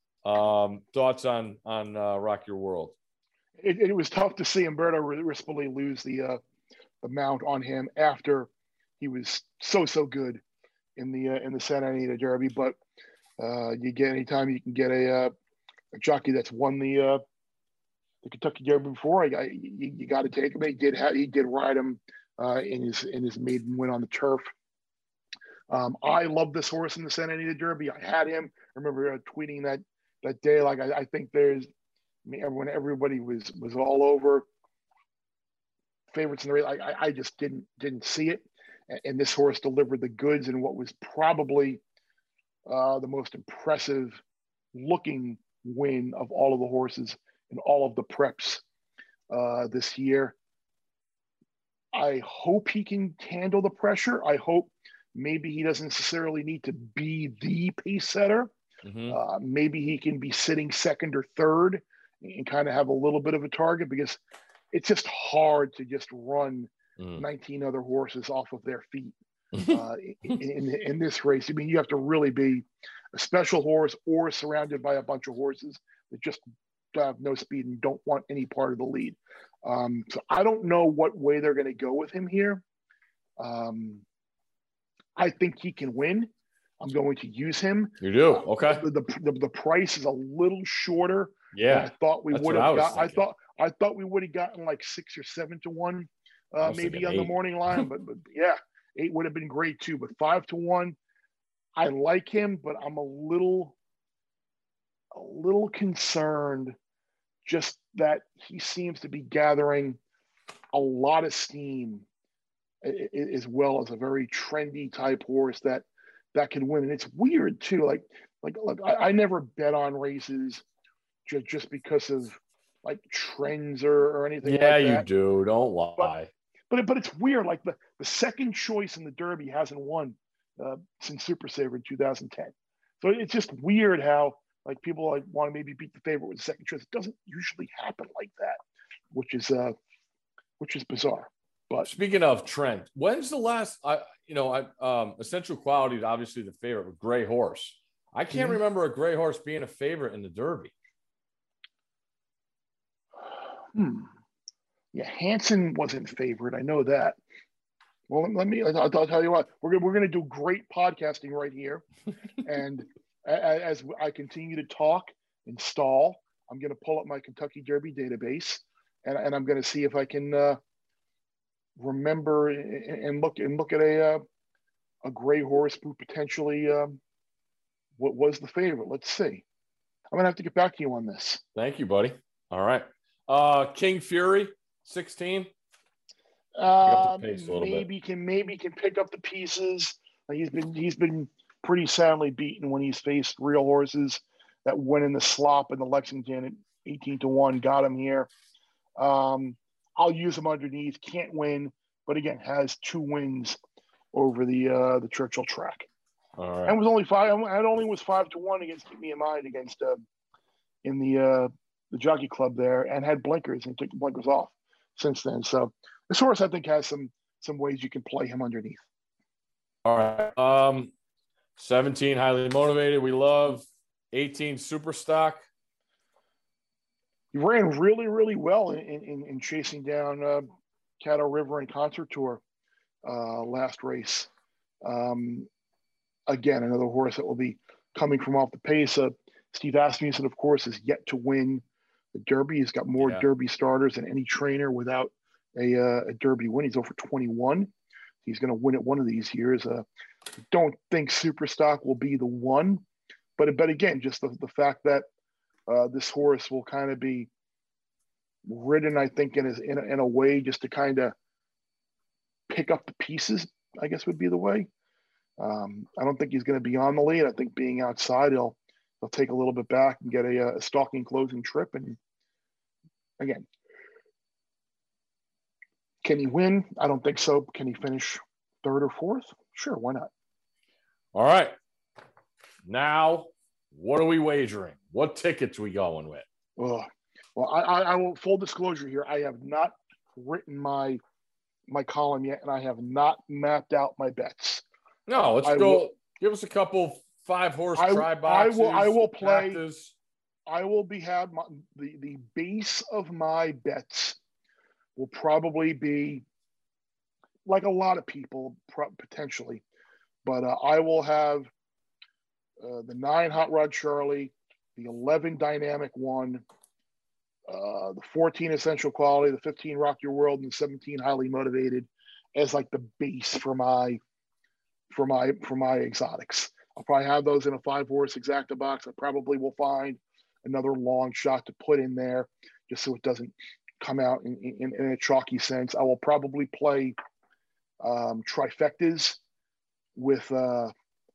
Um, thoughts on on uh, Rock Your World? It, it was tough to see Umberto Rispoli lose the uh, the mount on him after he was so so good in the uh, in the Santa Anita Derby. But uh, you get anytime you can get a, uh, a jockey that's won the uh, the Kentucky Derby before, I, I, you, you got to take him. He did have, he did ride him uh, in his in his maiden win on the turf. Um, I love this horse in the Santa Anita Derby. I had him. I remember uh, tweeting that that day. Like I, I think there's I mean, when everybody was was all over favorites in the race. I, I, I just didn't didn't see it. And, and this horse delivered the goods in what was probably uh, the most impressive looking win of all of the horses in all of the preps uh, this year. I hope he can handle the pressure. I hope maybe he doesn't necessarily need to be the pace setter. Mm-hmm. Uh, maybe he can be sitting second or third and kind of have a little bit of a target, because it's just hard to just run mm. nineteen other horses off of their feet uh, in, in, in this race. I mean, you have to really be a special horse or surrounded by a bunch of horses that just have no speed and don't want any part of the lead. Um, so I don't know what way they're going to go with him here. Um, I think he can win. I'm going to use him. You do? Okay. The, the, the, the price is a little shorter. Yeah. I thought we would have I got. thinking. I thought I thought we would have gotten like six or seven to one, uh, maybe on eight. The morning line. but but yeah, eight would have been great too. But five to one, I like him, but I'm a little a little concerned just that he seems to be gathering a lot of steam, as well as a very trendy type horse that that can win. And it's weird too. Like, like, look, I, I never bet on races just, just because of like trends or, or anything. Yeah, like you that. do. Don't lie. But, but, but it's weird. Like the, the second choice in the Derby hasn't won uh, since Super Saver in two thousand ten. So it's just weird how like people like want to maybe beat the favorite with the second choice. It doesn't usually happen like that, which is uh, which is bizarre. But speaking of trend, when's the last? I you know, I um, Essential Quality is obviously the favorite with Gray Horse. I can't mm-hmm. remember a Gray Horse being a favorite in the Derby. Hmm. Yeah, Hanson wasn't favored. I know that. Well, let me. I'll, I'll tell you what. We're gonna, we're going to do great podcasting right here, and as I continue to talk and stall, I'm going to pull up my Kentucky Derby database, and, and I'm going to see if I can uh, remember and look and look at a uh, a Gray Horse who potentially um, what was the favorite. Let's see. I'm going to have to get back to you on this. Thank you, buddy. All right. Uh, King Fury, sixteen. Uh, maybe can maybe can pick up the pieces. He's been he's been pretty soundly beaten when he's faced real horses that went in the slop in the Lexington at eighteen to one. Got him here. Um, I'll use him underneath. Can't win, but again has two wins over the uh, the Churchill track. All right. And was only five. I only was five to one against Keep Me in Mind against uh, in the uh, the Jockey Club there, and had blinkers and took the blinkers off since then. So this horse I think has some some ways you can play him underneath. All right. Um, seventeen Highly Motivated. We love eighteen Superstock. He ran really, really well in in, in chasing down uh, Caddo River and Concert Tour uh, last race. Um, again, another horse that will be coming from off the pace. Uh, Steve Asmussen, of course, is yet to win the Derby. He's got more yeah. Derby starters than any trainer without a, uh, a Derby win. He's over twenty-one. He's going to win it one of these years. Uh, don't think Superstock will be the one, but but again, just the, the fact that uh, this horse will kind of be ridden, I think, in a, in a, in a way just to kind of pick up the pieces, I guess would be the way. Um, I don't think he's going to be on the lead. I think being outside, he'll he'll take a little bit back and get a, a stalking closing trip. And again, can he win? I don't think so. Can he finish third or fourth? Sure, why not? All right. Now, what are we wagering? What tickets we going with? Oh, well, I, I, I will full disclosure here. I have not written my my column yet, and I have not mapped out my bets. No, let's I go. Will, give us a couple five horse I, try boxes. I will. I will play. Cactus. I will be have my, the the base of my bets will probably be like a lot of people potentially, but uh, I will have uh, the nine Hot Rod Charlie, the eleven Dynamic One, uh, the fourteen Essential Quality, the fifteen Rock Your World, and the seventeen Highly Motivated as like the base for my for my for my exotics. I'll probably have those in a five horse exacta box. I probably will find another long shot to put in there just so it doesn't come out in, in, in a chalky sense. I will probably play um, trifectas with uh,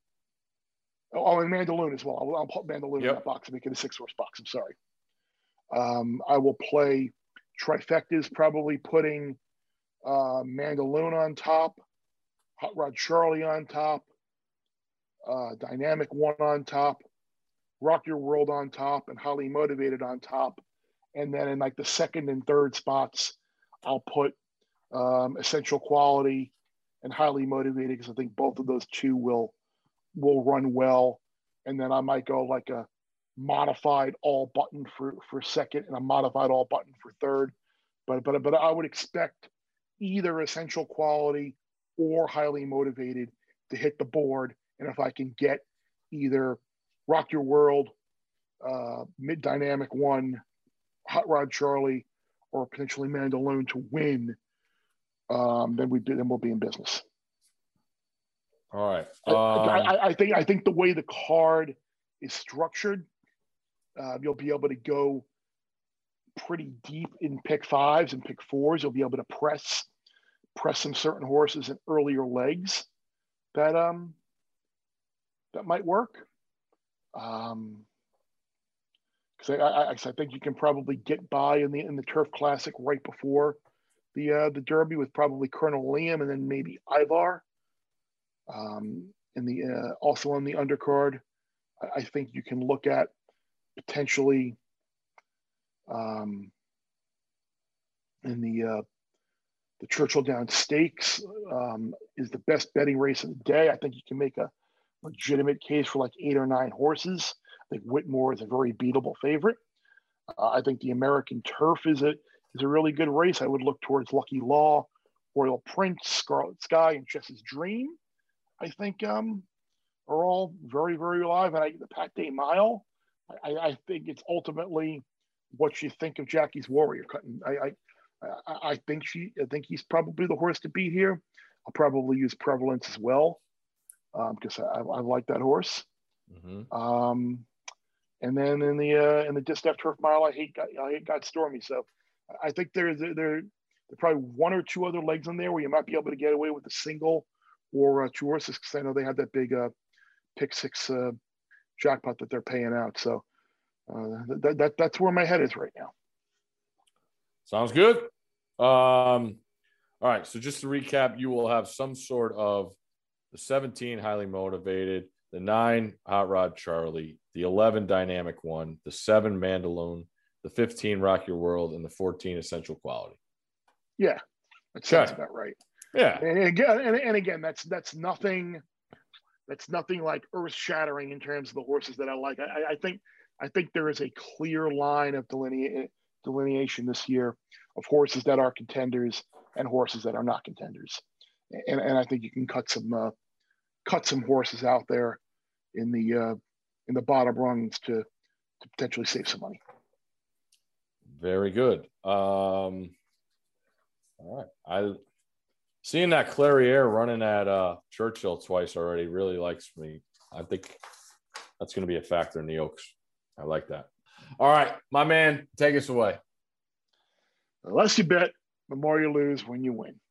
oh, and Mandaloon as well. I'll, I'll put Mandaloon yep. in that box and make it a six horse box. I'm sorry. Um, I will play trifectas, probably putting uh, Mandaloon on top, Hot Rod Charlie on top, uh, Dynamic One on top, Rock Your World on top, and Highly Motivated on top. And then in like the second and third spots, I'll put um, Essential Quality and Highly Motivated because I think both of those two will will run well. And then I might go like a modified all button for, for second and a modified all button for third. But but but I would expect either Essential Quality or Highly Motivated to hit the board. And if I can get either Rock Your World, uh, Mid Dynamic One, Hot Rod Charlie, or potentially Mandaloon to win, um, then we then we'll be in business. All right. Um, I, I, I think I think the way the card is structured, Uh, you'll be able to go pretty deep in pick fives and pick fours. You'll be able to press press some certain horses in earlier legs that um that might work. Um, because I, I, I think you can probably get by in the in the Turf Classic right before the uh, the Derby with probably Colonel Liam and then maybe Ivar. Um, in the uh, also on the undercard, I, I think you can look at potentially um, in the uh, the Churchill Downs Stakes um, is the best betting race of the day. I think you can make a legitimate case for like eight or nine horses. I think Whitmore is a very beatable favorite. Uh, I think the American Turf is a is a really good race. I would look towards Lucky Law, Royal Prince, Scarlet Sky, and Chess's Dream. I think um, are all very, very alive. And I, the Pat Day Mile, I, I think it's ultimately what you think of Jackie's Warrior. I, I, I, I think she, I think he's probably the horse to beat here. I'll probably use Prevalence as well because um, I, I like that horse. Mm-hmm. Um, and then in the uh, in the Distaff Turf Mile, I hate I hate Got Stormy. So I think there's there there are probably one or two other legs in there where you might be able to get away with a single or uh, two horses because I know they have that big uh, pick six uh, jackpot that they're paying out. So uh, that, that that's where my head is right now. Sounds good. Um, all right. So just to recap, you will have some sort of the seventeen Highly Motivated, the nine Hot Rod Charlie, the eleven Dynamic One, the seven Mandaloon, the fifteen Rock Your World, and the fourteen Essential Quality. Yeah, that sounds okay. about right. Yeah, and again, and, and again, that's that's nothing, that's nothing like earth shattering in terms of the horses that I like. I, I think I think there is a clear line of delinea- delineation this year of horses that are contenders and horses that are not contenders, and and I think you can cut some uh, cut some horses out there in the uh, in the bottom rungs to to potentially save some money. Very good. Um, all right, I. Seeing that Clairiere running at uh, Churchill twice already really likes me. I think that's going to be a factor in the Oaks. I like that. All right, my man, take us away. The less you bet, the more you lose when you win.